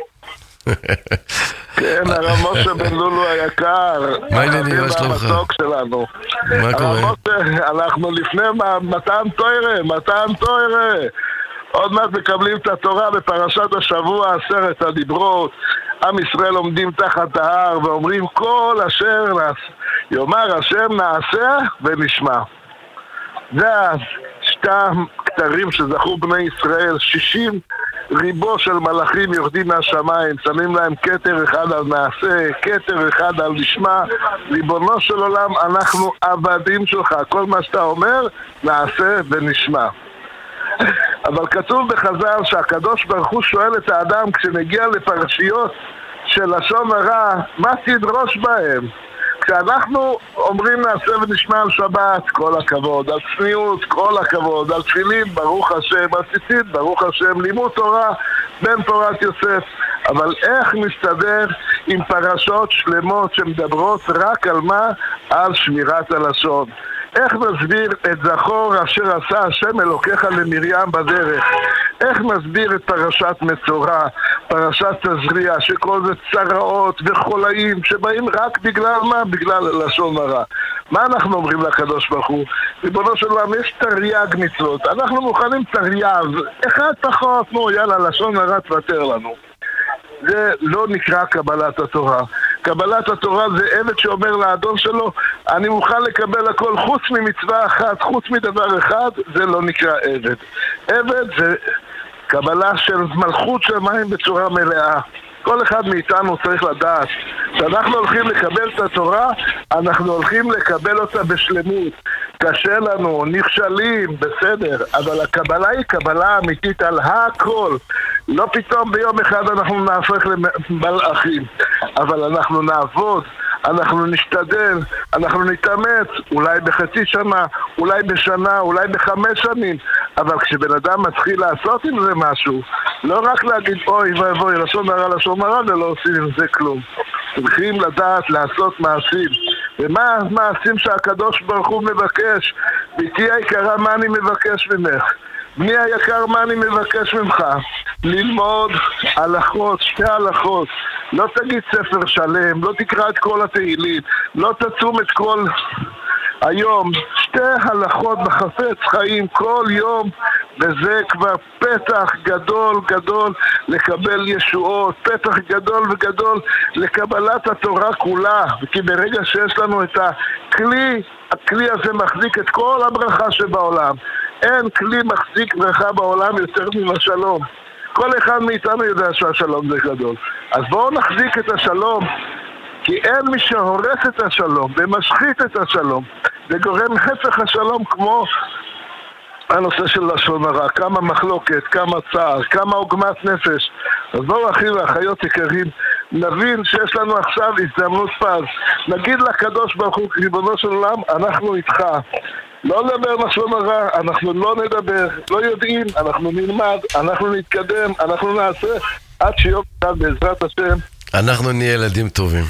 כן, הרב משה בן לולו היקר. מה העניינים, מה שלומך? מה קורה? הרב משה, אנחנו לפני מתן תורה. עוד מעט מקבלים את התורה בפרשת השבוע, 10 הדיברות. עם ישראל עומדים תחת ההר ואומרים כל אשר יאמר השם נעשה ונשמע. זה שתם כתרים שזכו בני ישראל, 60 ריבו של מלאכים יורדים מהשמיים, שמים להם כתר אחד על נעשה, כתר אחד על נשמע. ריבונו של עולם, אנחנו עבדים שלך, כל מה שאתה אומר נעשה ונשמע. אבל כתוב בחז"ל שהקדוש ברוך הוא שואל את האדם כשנגיע לפרשיות של לשון הרע, מה תדרוש בהם? כשאנחנו אומרים נעשה ונשמע על שבת, כל הכבוד, על צניעות, כל הכבוד, על תפילין, ברוך השם, על ציצית, ברוך השם, לימוד תורה, בן תורת יוסף. אבל איך מסתדר עם פרשות שלמות שמדברות רק על מה? על שמירת הלשון. איך נסביר את זכור אשר עשה השם אלוקיך למרים בדרך? איך נסביר את פרשת מצורע, פרשת תזריע, שכל זה צרעות וחולאים שבאים רק בגלל מה? בגלל לשון הרע. מה אנחנו אומרים לקדוש ברוך הוא? ריבונו של עולם, יש תרי"ג מצוות, אנחנו מוכנים תרי"ג, אחד פחות, נו יאללה, לשון הרע תוותר לנו. זה לא נקרא קבלת התורה. קבלת התורה זה עבד שאומר לאדון שלו, אני מוכן לקבל הכל חוץ ממצווה אחת, חוץ מדבר אחד, זה לא נקרא עבד. עבד זה קבלה של מלכות שמיים בצורה מלאה. כל אחד מאיתנו צריך לדעת שאנחנו הולכים לקבל את התורה, אנחנו הולכים לקבל אותה בשלמות. קשה לנו, נכשלים, בסדר, אבל הקבלה היא קבלה אמיתית על הכל. לא פתאום ביום אחד אנחנו נהפך למלאכים, אבל אנחנו נעבוד, אנחנו נשתדל, אנחנו נתאמץ, אולי בחצי שנה, אולי בשנה, אולי ב5 שנים, אבל כשבן אדם מתחיל לעשות עם זה משהו, לא רק להגיד אוי ואבוי, לשון הרע, ולא עושים עם זה כלום. צריכים לדעת לעשות מעשים. ומה המעשים שהקדוש ברוך הוא מבקש? ביתי היקרה, מה אני מבקש ממך? בני היקר, מה אני מבקש ממך? ללמוד הלכות, 2 הלכות. לא תגיד ספר שלם, לא תקרא את כל התהילים, לא תצום את כל היום. 2 הלכות בחפץ חיים כל יום, וזה כבר פתח גדול גדול לקבל ישועות, פתח גדול וגדול לקבלת התורה כולה. כי ברגע שיש לנו את הכלי הזה מחזיק את כל הברכה שבעולם. אין כלי מחזיק ברכה בעולם יותר מהשלום. כל אחד מאיתנו יודע שהשלום זה גדול. אז בואו נחזיק את השלום, כי אין מי שהורס את השלום ומשחית את השלום. זה גורם הפך השלום, כמו הנושא של לשון הרע, כמה מחלוקת, כמה צער, כמה עוגמת נפש. אז בואו אחים ואחיות יקרים, נבין שיש לנו עכשיו הזדמנות פז. נגיד לקדוש ברוך הוא, ריבונו של עולם, אנחנו איתך. לא נדבר לשון הרע, אנחנו לא נדבר, לא יודעים, אנחנו נלמד, אנחנו נתקדם, אנחנו נעשה עד שיום אחד בעזרת השם אנחנו נהיה ילדים טובים.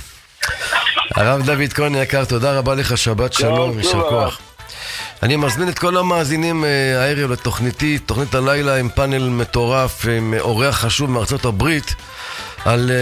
הרב דוד כהן יקר, תודה רבה לך, שבת שלום, יישר כוח. אני מזמין את כל המאזינים הערב לתוכניתי, תוכנית הלילה עם פאנל מטורף, עם אורח חשוב מארצות הברית על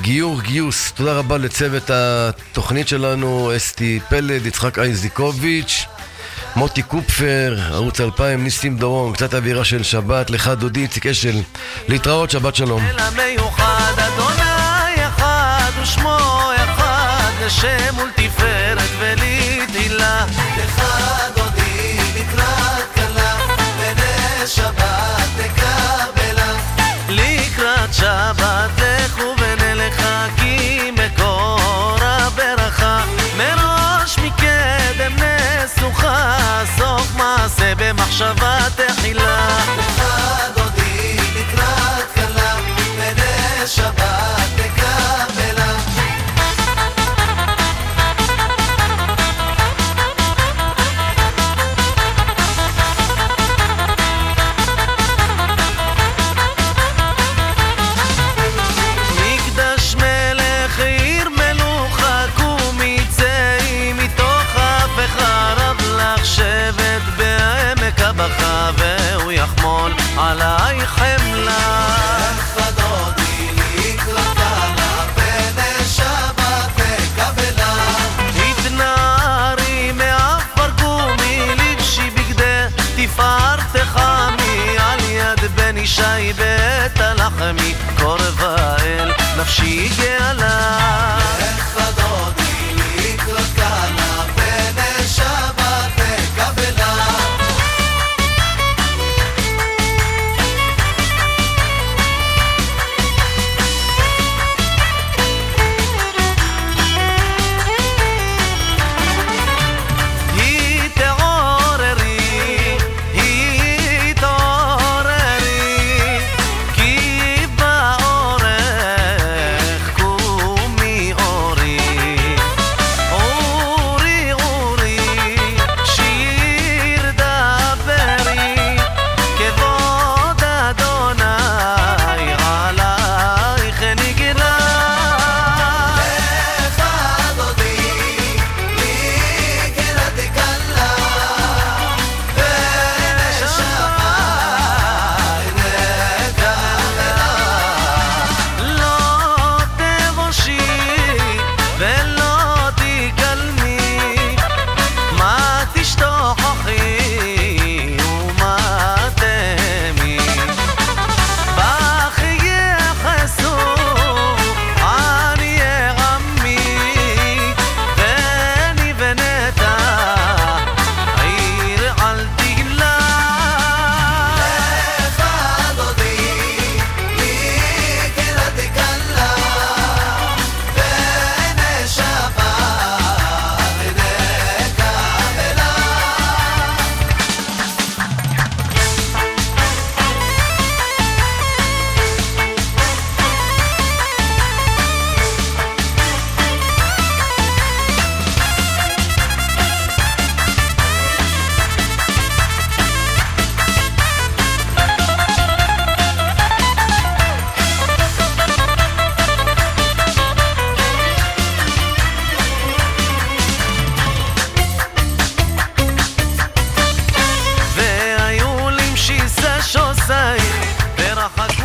גיוס. תודה רבה לצוות התוכנית שלנו, אסתי פלד, יצחק אייזיקוביץ', מוטי קופפר, ערוץ 2000, ניסים דורון, קצת אווירה של שבת, לך דודי, איציק אשל, להתראות, שבת שלום. מיוחד, אדוני אחד ושמו אחד, לשם ולתפארת ולתהילה. לך דודי לקראת כלה, בנס שבת תקבלה. לקראת שבת לכו ונלכה, כי מקור הברכה מראש מקדם נסוכה, סוף מעשה במחשבה תחילה. לך דודי לקראת כלה, בנס שבת תקבלה. מקדש מלך עיר מלוכה, קומי צאי מתוך אף חרב לך, שבט בעמק הבכה והוא יחמול עלייך חמלה. לך דודי לקראת כלה, בנס שבת תקבלה. התנערי מעפר קומי, לבשי בגדי תפארתך עמי, על יד בן ישי בית הלחמי, קורבה אל נפשי גאלה. לך דודי לקראת כלה, בנס שבת תקבלה. התעוררי, כי באורך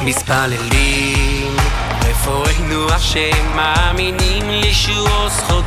מתפללים רפואנו השם מאמינים לישוע זכות